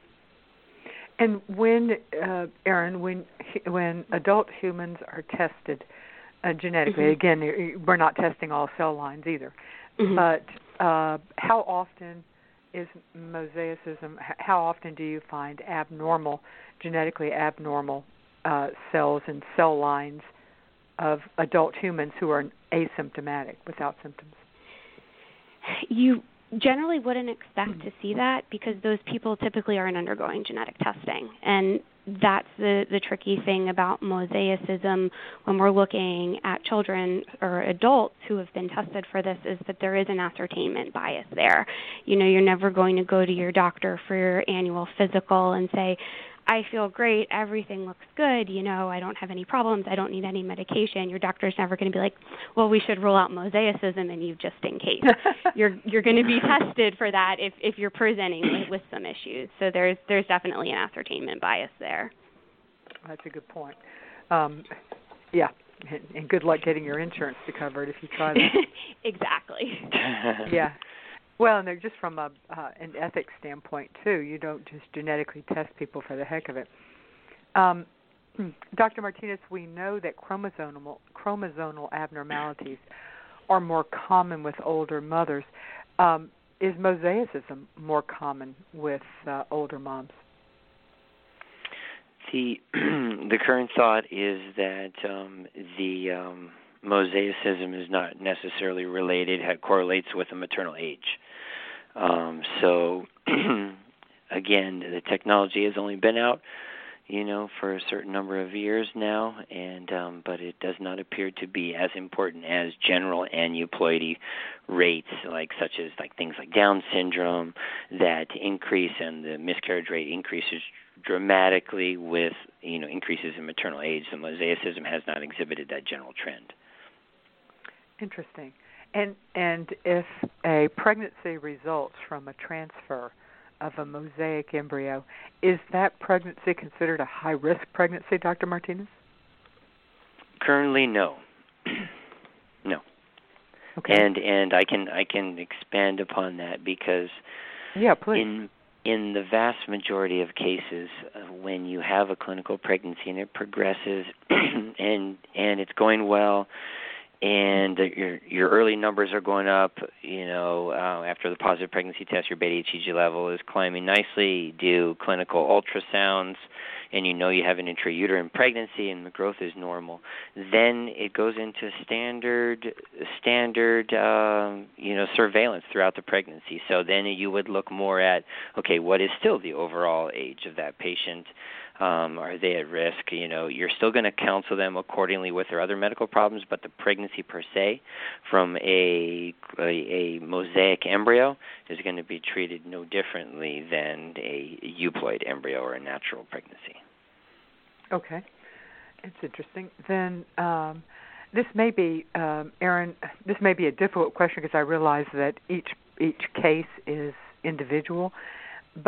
And when, uh, Erin, when when adult humans are tested uh, genetically, mm-hmm. again, we're not testing all cell lines either, mm-hmm. but uh, how often is mosaicism, how often do you find abnormal, genetically abnormal uh, cells and cell lines of adult humans who are asymptomatic, without symptoms? You generally wouldn't expect to see that because those people typically aren't undergoing genetic testing. And that's the, the tricky thing about mosaicism when we're looking at children or adults who have been tested for this, is that there is an ascertainment bias there. You know, you're never going to go to your doctor for your annual physical and say, I feel great, everything looks good, you know, I don't have any problems, I don't need any medication. Your doctor's never going to be like, well, we should rule out mosaicism in you just in case. you're you're going to be tested for that if, if you're presenting with, with some issues. So there's there's definitely an ascertainment bias there. That's a good point. Um, yeah, and good luck getting your insurance to cover it if you try that. Exactly. Yeah. Well, and they're just from a, uh, an ethics standpoint, too. You don't just genetically test people for the heck of it. Um, Doctor Martinez, we know that chromosomal, chromosomal abnormalities are more common with older mothers. Um, is mosaicism more common with uh, older moms? The the current thought is that um, the um, mosaicism is not necessarily related, it correlates with the maternal age. Um, so, again, the technology has only been out, you know, for a certain number of years now, and um, but it does not appear to be as important as general aneuploidy rates, like such as like things like Down syndrome, that increase, and the miscarriage rate increases dramatically with, you know, increases in maternal age. The mosaicism has not exhibited that general trend. Interesting. And and if a pregnancy results from a transfer of a mosaic embryo, is that pregnancy considered a high-risk pregnancy, Doctor Martinez? Currently, no. No. Okay. And and I can I can expand upon that because yeah, please. in in the vast majority of cases, uh, when you have a clinical pregnancy and it progresses and and it's going well, and your your early numbers are going up, you know, uh, after the positive pregnancy test, your beta H C G level is climbing nicely. You do clinical ultrasounds, and you know you have an intrauterine pregnancy and the growth is normal. Then it goes into standard standard uh, you know surveillance throughout the pregnancy. So then you would look more at, okay, what is still the overall age of that patient? Um, are they at risk? You know, you're still going to counsel them accordingly with their other medical problems, but the pregnancy per se from a, a, a mosaic embryo is going to be treated no differently than a euploid embryo or a natural pregnancy. Okay. It's interesting. Then um, this may be, um, Erin, this may be a difficult question because I realize that each each case is individual, but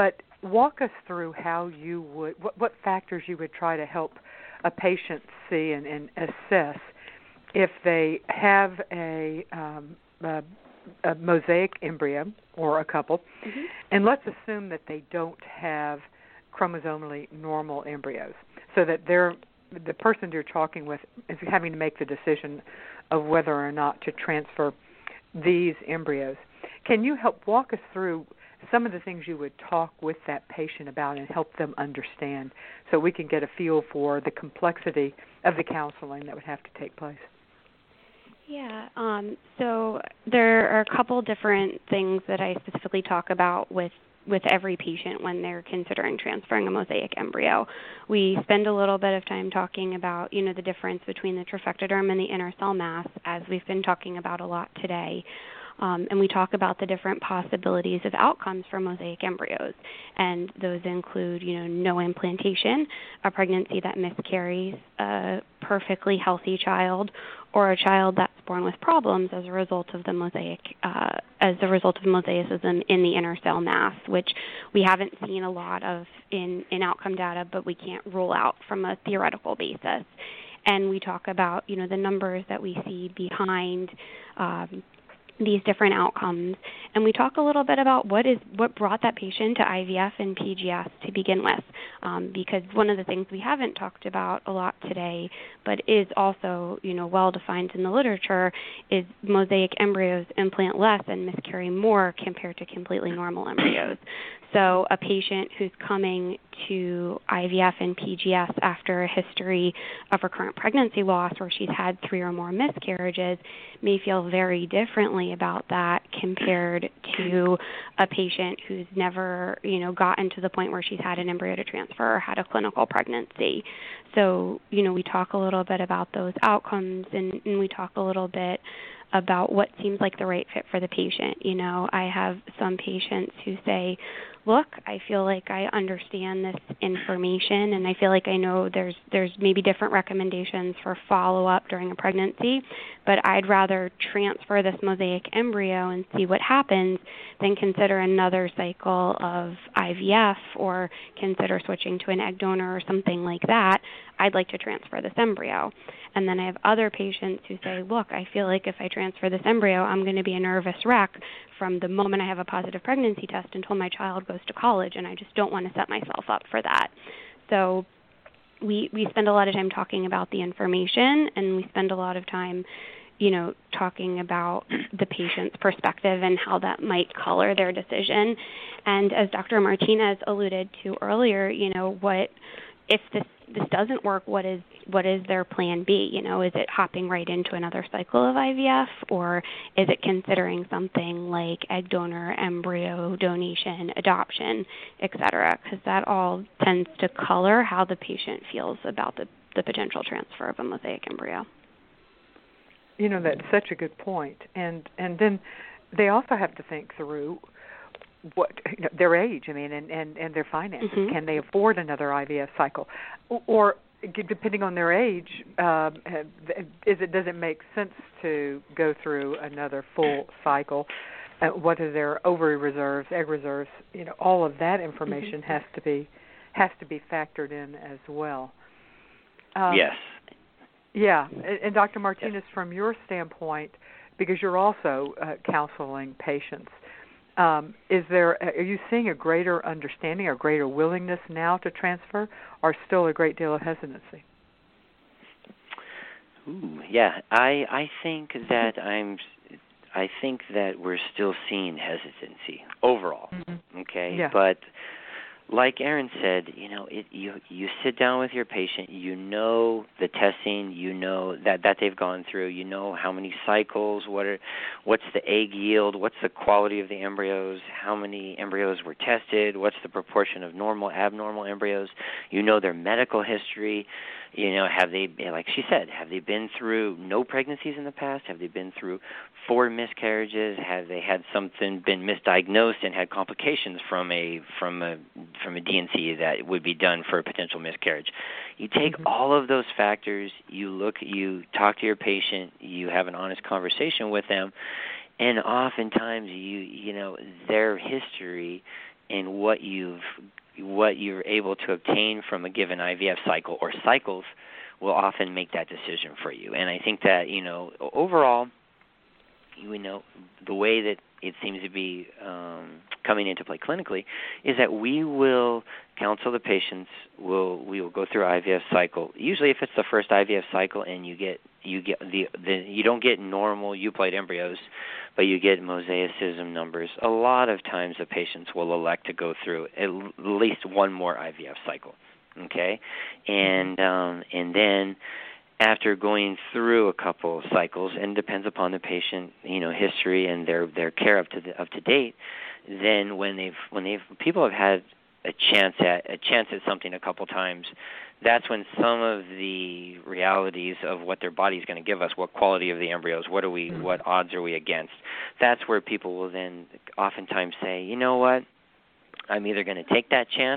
walk us through how you would, what, what factors you would try to help a patient see and, and assess if they have a, um, a, a mosaic embryo or a couple, mm-hmm. and let's assume that they don't have chromosomally normal embryos, so that they're, the person you're talking with is having to make the decision of whether or not to transfer these embryos. Can you help walk us through some of the things you would talk with that patient about and help them understand, so we can get a feel for the complexity of the counseling that would have to take place? Yeah, um, so there are a couple different things that I specifically talk about with with every patient when they're considering transferring a mosaic embryo. We spend a little bit of time talking about, you know, the difference between the trophectoderm and the inner cell mass, as we've been talking about a lot today. Um, and we talk about the different possibilities of outcomes for mosaic embryos. And those include, you know, no implantation, a pregnancy that miscarries, a perfectly healthy child, or a child that's born with problems as a result of the mosaic, uh, as a result of mosaicism in the inner cell mass, which we haven't seen a lot of in, in outcome data, but we can't rule out from a theoretical basis. And we talk about, you know, the numbers that we see behind um, these different outcomes, and we talk a little bit about what is what brought that patient to I V F and P G S to begin with, um, because one of the things we haven't talked about a lot today, but is also, you know, well defined in the literature, is mosaic embryos implant less and miscarry more compared to completely normal embryos. So a patient who's coming to I V F and P G S after a history of recurrent pregnancy loss where she's had three or more miscarriages may feel very differently about that compared to a patient who's never, you know, gotten to the point where she's had an embryo to transfer or had a clinical pregnancy. So, you know, we talk a little bit about those outcomes, and, and we talk a little bit about what seems like the right fit for the patient. You know, I have some patients who say, look, I feel like I understand this information, and I feel like I know there's there's maybe different recommendations for follow-up during a pregnancy, but I'd rather transfer this mosaic embryo and see what happens than consider another cycle of I V F or consider switching to an egg donor or something like that. I'd like to transfer this embryo. And then I have other patients who say, look, I feel like if I transfer this embryo, I'm going to be a nervous wreck from the moment I have a positive pregnancy test until my child goes to college, and I just don't want to set myself up for that. So we we spend a lot of time talking about the information, and we spend a lot of time, you know, talking about the patient's perspective and how that might color their decision. And as Doctor Martinez alluded to earlier, you know, what if this this doesn't work, what is what is their plan B? You know, is it hopping right into another cycle of I V F, or is it considering something like egg donor, embryo donation, adoption, et cetera? Because that all tends to color how the patient feels about the, the potential transfer of a mosaic embryo. You know, that's such a good point. And and then they also have to think through what, you know, their age, I mean, and, and, and their finances. Mm-hmm. Can they afford another I V F cycle? Or, or depending on their age, um, is it does it make sense to go through another full cycle? Uh, what are their ovary reserves, egg reserves? You know, all of that information mm-hmm. has to be has to be factored in as well. Um, yes. Yeah, and, and Doctor Martinez, yes. From your standpoint, because you're also uh, counseling patients, Um, is there? Are you seeing a greater understanding or greater willingness now to transfer, or still a great deal of hesitancy? Ooh, yeah, I I think that I'm. I think that we're still seeing hesitancy overall. Mm-hmm. Okay, yeah. But like Erin said, you know, it, you you sit down with your patient, you know the testing, you know that, that they've gone through, you know how many cycles, what are, what's the egg yield, what's the quality of the embryos, how many embryos were tested, what's the proportion of normal, abnormal embryos, you know their medical history, you know, have they, like she said, have they been through no pregnancies in the past, have they been through four miscarriages, have they had something been misdiagnosed and had complications from a from a from a D and C that would be done for a potential miscarriage. You take mm-hmm. all of those factors, you look, you talk to your patient, you have an honest conversation with them, and oftentimes you you know their history and what you've what you're able to obtain from a given I V F cycle or cycles will often make that decision for you. And I think that, you know, overall, you know, the way that it seems to be um, coming into play clinically is that we will counsel the patients. We'll we will go through I V F cycle. Usually, if it's the first I V F cycle and you get you get the, the you don't get normal euploid embryos, but you get mosaicism numbers. A lot of times, the patients will elect to go through at least one more I V F cycle. Okay, and um, and then after going through a couple cycles, and depends upon the patient, you know, history and their, their care up to the, up to date, then when they've when they've people have had a chance at a chance at something a couple times, that's when some of the realities of what their body is going to give us, what quality of the embryos, what are we, what odds are we against, that's where people will then oftentimes say, you know what, I'm either going to take that chance,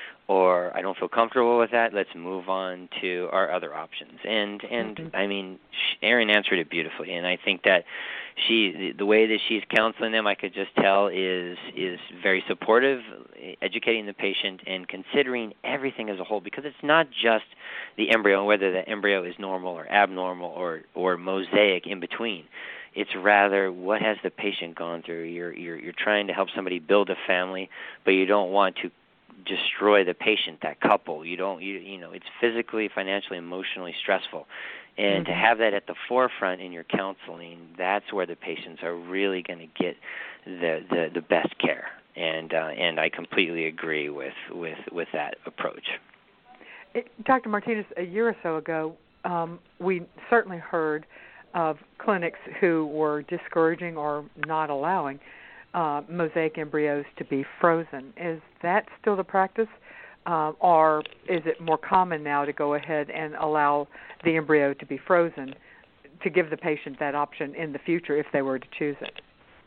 or I don't feel comfortable with that, let's move on to our other options. And, and mm-hmm. I mean, Erin answered it beautifully, and I think that she, the way that she's counseling them, I could just tell, is is very supportive, educating the patient and considering everything as a whole, because it's not just the embryo, whether the embryo is normal or abnormal or, or mosaic in between. It's rather what has the patient gone through. You're, you're, you're trying to help somebody build a family, but you don't want to destroy the patient, that couple. You don't, you you know, it's physically, financially, emotionally stressful. And mm-hmm. to have that at the forefront in your counseling, that's where the patients are really going to get the, the, the best care. And uh, and I completely agree with, with, with that approach. It, Doctor Martinez, a year or so ago, um, we certainly heard of clinics who were discouraging or not allowing Uh, mosaic embryos to be frozen. Is that still the practice, uh, or is it more common now to go ahead and allow the embryo to be frozen to give the patient that option in the future if they were to choose it?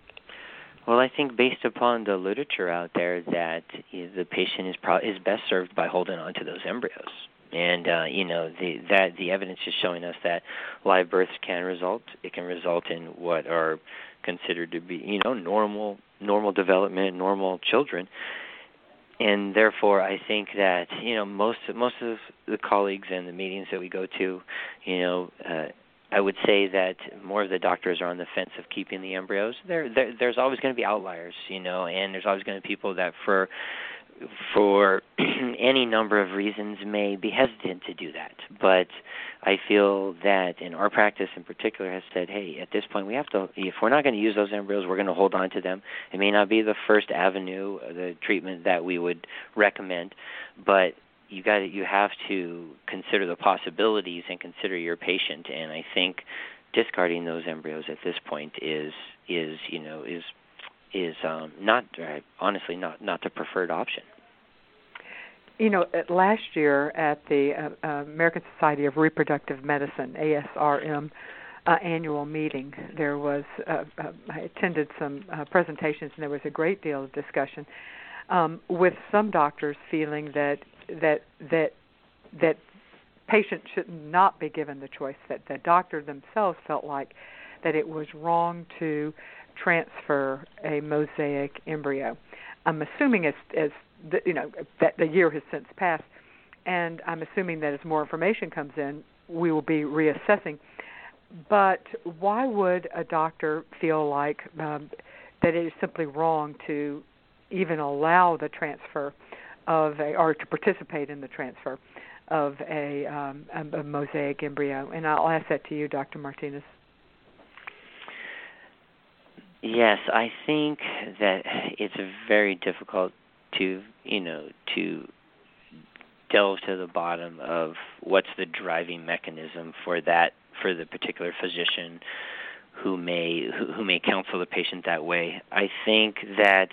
Well, I think based upon the literature out there, that the patient is pro- is best served by holding on to those embryos. And, uh, you know, the, that the evidence is showing us that live births can result. It can result in what are considered to be, you know, normal normal development, normal children. And therefore, I think that, you know, most, most of the colleagues and the meetings that we go to, you know, uh, I would say that more of the doctors are on the fence of keeping the embryos. There, there there's always going to be outliers, you know, and there's always going to be people that for for any number of reasons may be hesitant to do that. But I feel that in our practice in particular has said, hey, at this point we have to, if we're not going to use those embryos, we're going to hold on to them. It may not be the first avenue, the treatment that we would recommend, but you got you have to consider the possibilities and consider your patient. And I think discarding those embryos at this point is is you know is is um, not uh, honestly not not the preferred option. You know, last year at the uh, uh, American Society of Reproductive Medicine, A S R M, uh, annual meeting, there was uh, uh, I attended some uh, presentations, and there was a great deal of discussion um, with some doctors feeling that that that that patients should not be given the choice. That the doctor themselves felt like that it was wrong to transfer a mosaic embryo. I'm assuming as as the, you know that the year has since passed, and I'm assuming that as more information comes in, we will be reassessing. But why would a doctor feel like um, that it is simply wrong to even allow the transfer of a, or to participate in the transfer of a, um, a, a mosaic embryo? And I'll ask that to you, Doctor Martinez. Yes, I think that it's very difficult to, you know, to delve to the bottom of what's the driving mechanism for that, for the particular physician who may who, who may counsel the patient that way. I think that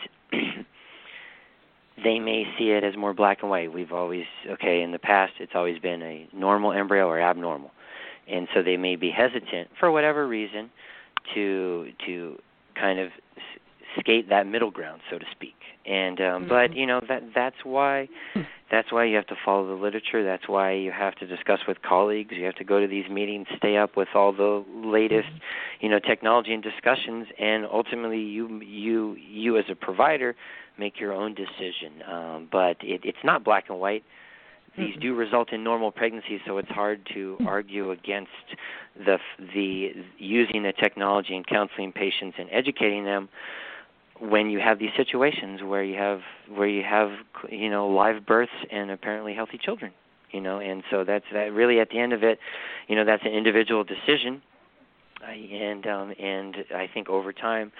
they may see it as more black and white. We've always, okay, in the past it's always been a normal embryo or abnormal. And so they may be hesitant, for whatever reason, to to kind of skate that middle ground, so to speak. And um, mm-hmm. but you know that that's why that's why you have to follow the literature. That's why you have to discuss with colleagues. You have to go to these meetings, stay up with all the latest, mm-hmm. you know, technology and discussions, and ultimately you you you as a provider make your own decision. Um, but it, it's not black and white. These mm-hmm. do result in normal pregnancies, so it's hard to argue against the the using the technology and counseling patients and educating them when you have these situations where you have where you have you know live births and apparently healthy children, you know, and so that's that really at the end of it, you know, that's an individual decision, and um, and I think over time,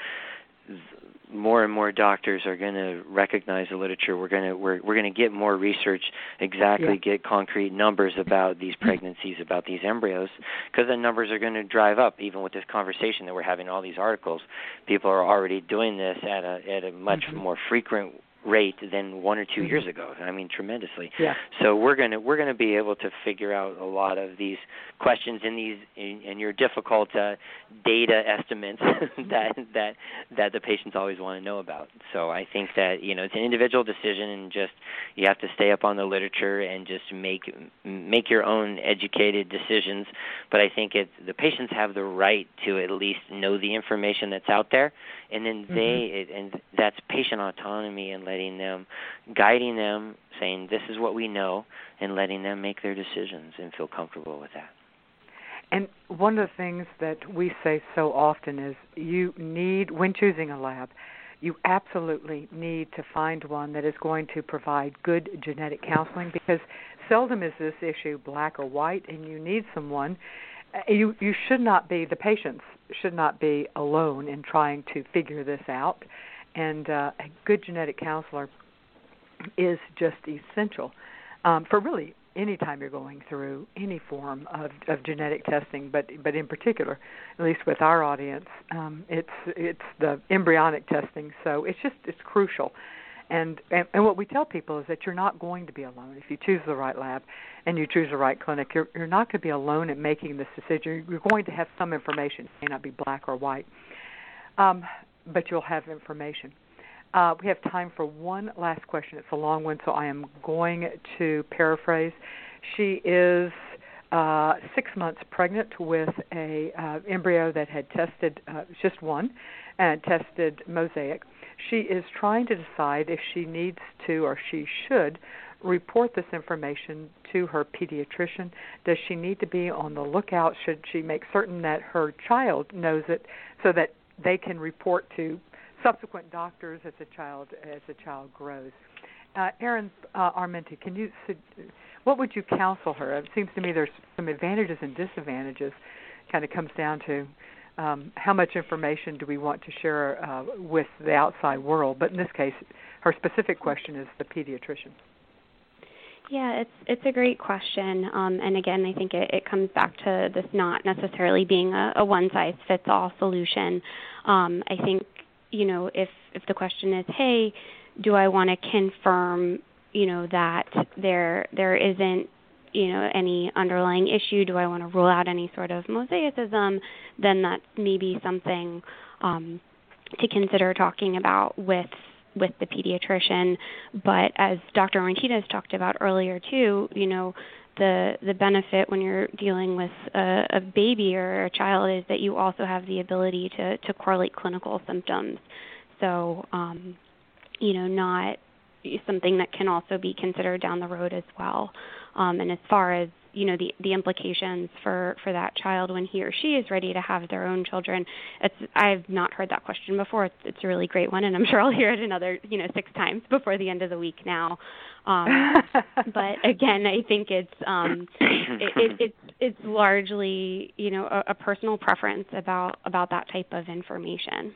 more and more doctors are going to recognize the literature. We're going to we're we're going to get more research, exactly yeah. get concrete numbers about these pregnancies, about these embryos, because the numbers are going to drive up. Even with this conversation that we're having, all these articles, people are already doing this at a at a much mm-hmm. more frequent rate than one or two mm-hmm. years ago. I mean, tremendously. Yeah. So we're going to we're going to be able to figure out a lot of these questions in these in, in your difficult uh, data estimates that that that the patients always want to know about. So I think that you know it's an individual decision, and just you have to stay up on the literature and just make make your own educated decisions. But I think it the patients have the right to at least know the information that's out there, and then they mm-hmm. it, and that's patient autonomy and letting them, guiding them, saying this is what we know, and letting them make their decisions and feel comfortable with that. And one of the things that we say so often is you need, when choosing a lab, you absolutely need to find one that is going to provide good genetic counseling, because seldom is this issue black or white, and you need someone. You, you should not be, the patients should not be alone in trying to figure this out. And uh, a good genetic counselor is just essential um, for really any time you're going through any form of, of genetic testing, but but in particular, at least with our audience, um, it's it's the embryonic testing. So it's just it's crucial. And, and and what we tell people is that you're not going to be alone if you choose the right lab and you choose the right clinic. You're you're not going to be alone in making this decision. You're going to have some information. It may not be black or white. Um, but you'll have information. Uh, we have time for one last question. It's a long one, so I am going to paraphrase. She is uh, six months pregnant with a uh, embryo that had tested, uh, just one, and tested mosaic. She is trying to decide if she needs to or she should report this information to her pediatrician. Does she need to be on the lookout? Should she make certain that her child knows it so that they can report to subsequent doctors as the child as the child grows? Uh, Erin uh, Armenti, can you? What would you counsel her? It seems to me there's some advantages and disadvantages. Kind of comes down to um, how much information do we want to share uh, with the outside world. But in this case, her specific question is the pediatrician. Yeah, it's it's a great question, um, and again, I think it, it comes back to this not necessarily being a, a one-size-fits-all solution. Um, I think, you know, if if the question is, hey, do I want to confirm, you know, that there there isn't, you know, any underlying issue? Do I want to rule out any sort of mosaicism? Then that's maybe something um, to consider talking about with. with the pediatrician. But as Doctor Martinez talked about earlier too, you know, the the benefit when you're dealing with a, a baby or a child is that you also have the ability to, to correlate clinical symptoms. So, um, you know, not something that can also be considered down the road as well. Um, and as far as, you know, the, the implications for, for that child when he or she is ready to have their own children, it's, I've not heard that question before. It's, it's a really great one, and I'm sure I'll hear it another, you know, six times before the end of the week now. Um, but again, I think it's um, it, it, it's it's largely, you know, a, a personal preference about about that type of information.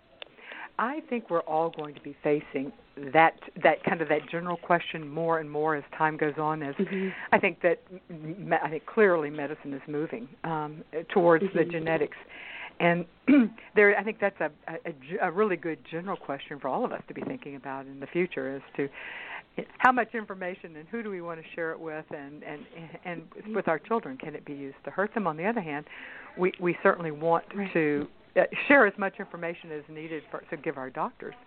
I think we're all going to be facing that that kind of that general question more and more as time goes on. As mm-hmm. I think that me, I think clearly medicine is moving um, towards mm-hmm. the genetics, and there I think that's a, a, a really good general question for all of us to be thinking about in the future as to how much information and who do we want to share it with, and and and with our children, can it be used to hurt them? On the other hand, we we certainly want right. to Uh, share as much information as needed for, to give our doctors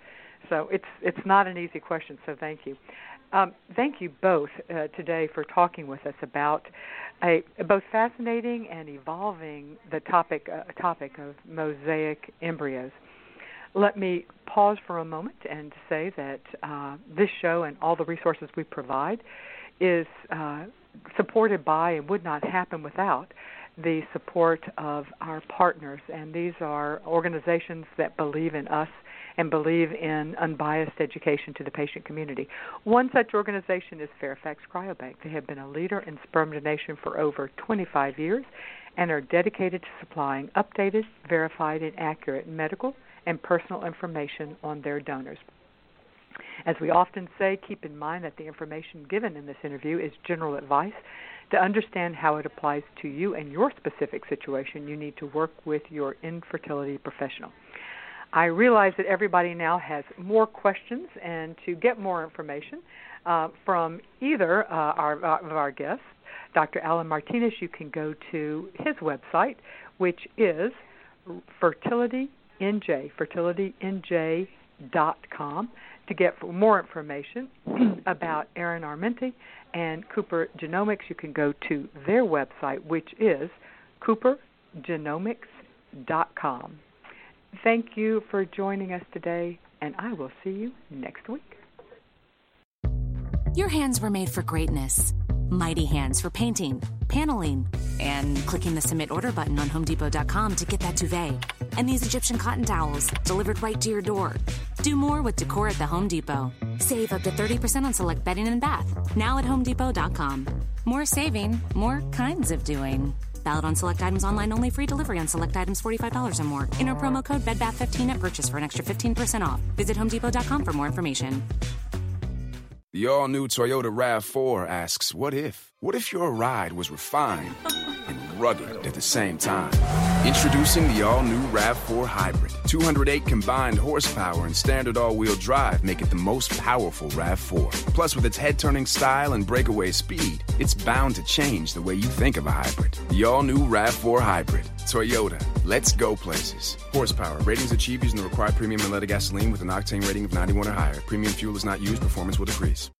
So it's it's not an easy question, so thank you. Um, thank you both uh, today for talking with us about a both fascinating and evolving the topic uh, topic of mosaic embryos. Let me pause for a moment and say that uh, this show and all the resources we provide is uh, supported by and would not happen without the support of our partners, and these are organizations that believe in us and believe in unbiased education to the patient community. One such organization is Fairfax Cryobank. They have been a leader in sperm donation for over twenty-five years and are dedicated to supplying updated, verified, and accurate medical and personal information on their donors. As we often say, keep in mind that the information given in this interview is general advice. To understand how it applies to you and your specific situation, you need to work with your infertility professional. I realize that everybody now has more questions, and to get more information uh, from either uh, our, uh, of our guests, Doctor Alan Martinez, you can go to his website, which is fertility n j, fertility n j dot com, to get more information about Aaron Armenti and Cooper Genomics. You can go to their website, which is cooper genomics dot com. Thank you for joining us today, and I will see you next week. Your hands were made for greatness. Mighty hands for painting, paneling, and clicking the submit order button on home depot dot com to get that duvet. And these Egyptian cotton towels delivered right to your door. Do more with decor at the Home Depot. Save up to thirty percent on select bedding and bath. Now at home depot dot com. More saving, more kinds of doing. Valid on select items online only. Free delivery on select items forty-five dollars or more. Enter promo code bed bath fifteen at purchase for an extra fifteen percent off. Visit home depot dot com for more information. The all-new Toyota RAV four asks, what if? What if your ride was refined and rugged at the same time? Introducing the all-new RAV four Hybrid. two hundred eight combined horsepower and standard all-wheel drive make it the most powerful RAV four. Plus, with its head-turning style and breakaway speed, it's bound to change the way you think of a hybrid. The all-new RAV four Hybrid. Toyota. Let's go places. Horsepower. Ratings achieved using the required premium and leaded gasoline with an octane rating of ninety-one or higher. Premium fuel is not used. Performance will decrease.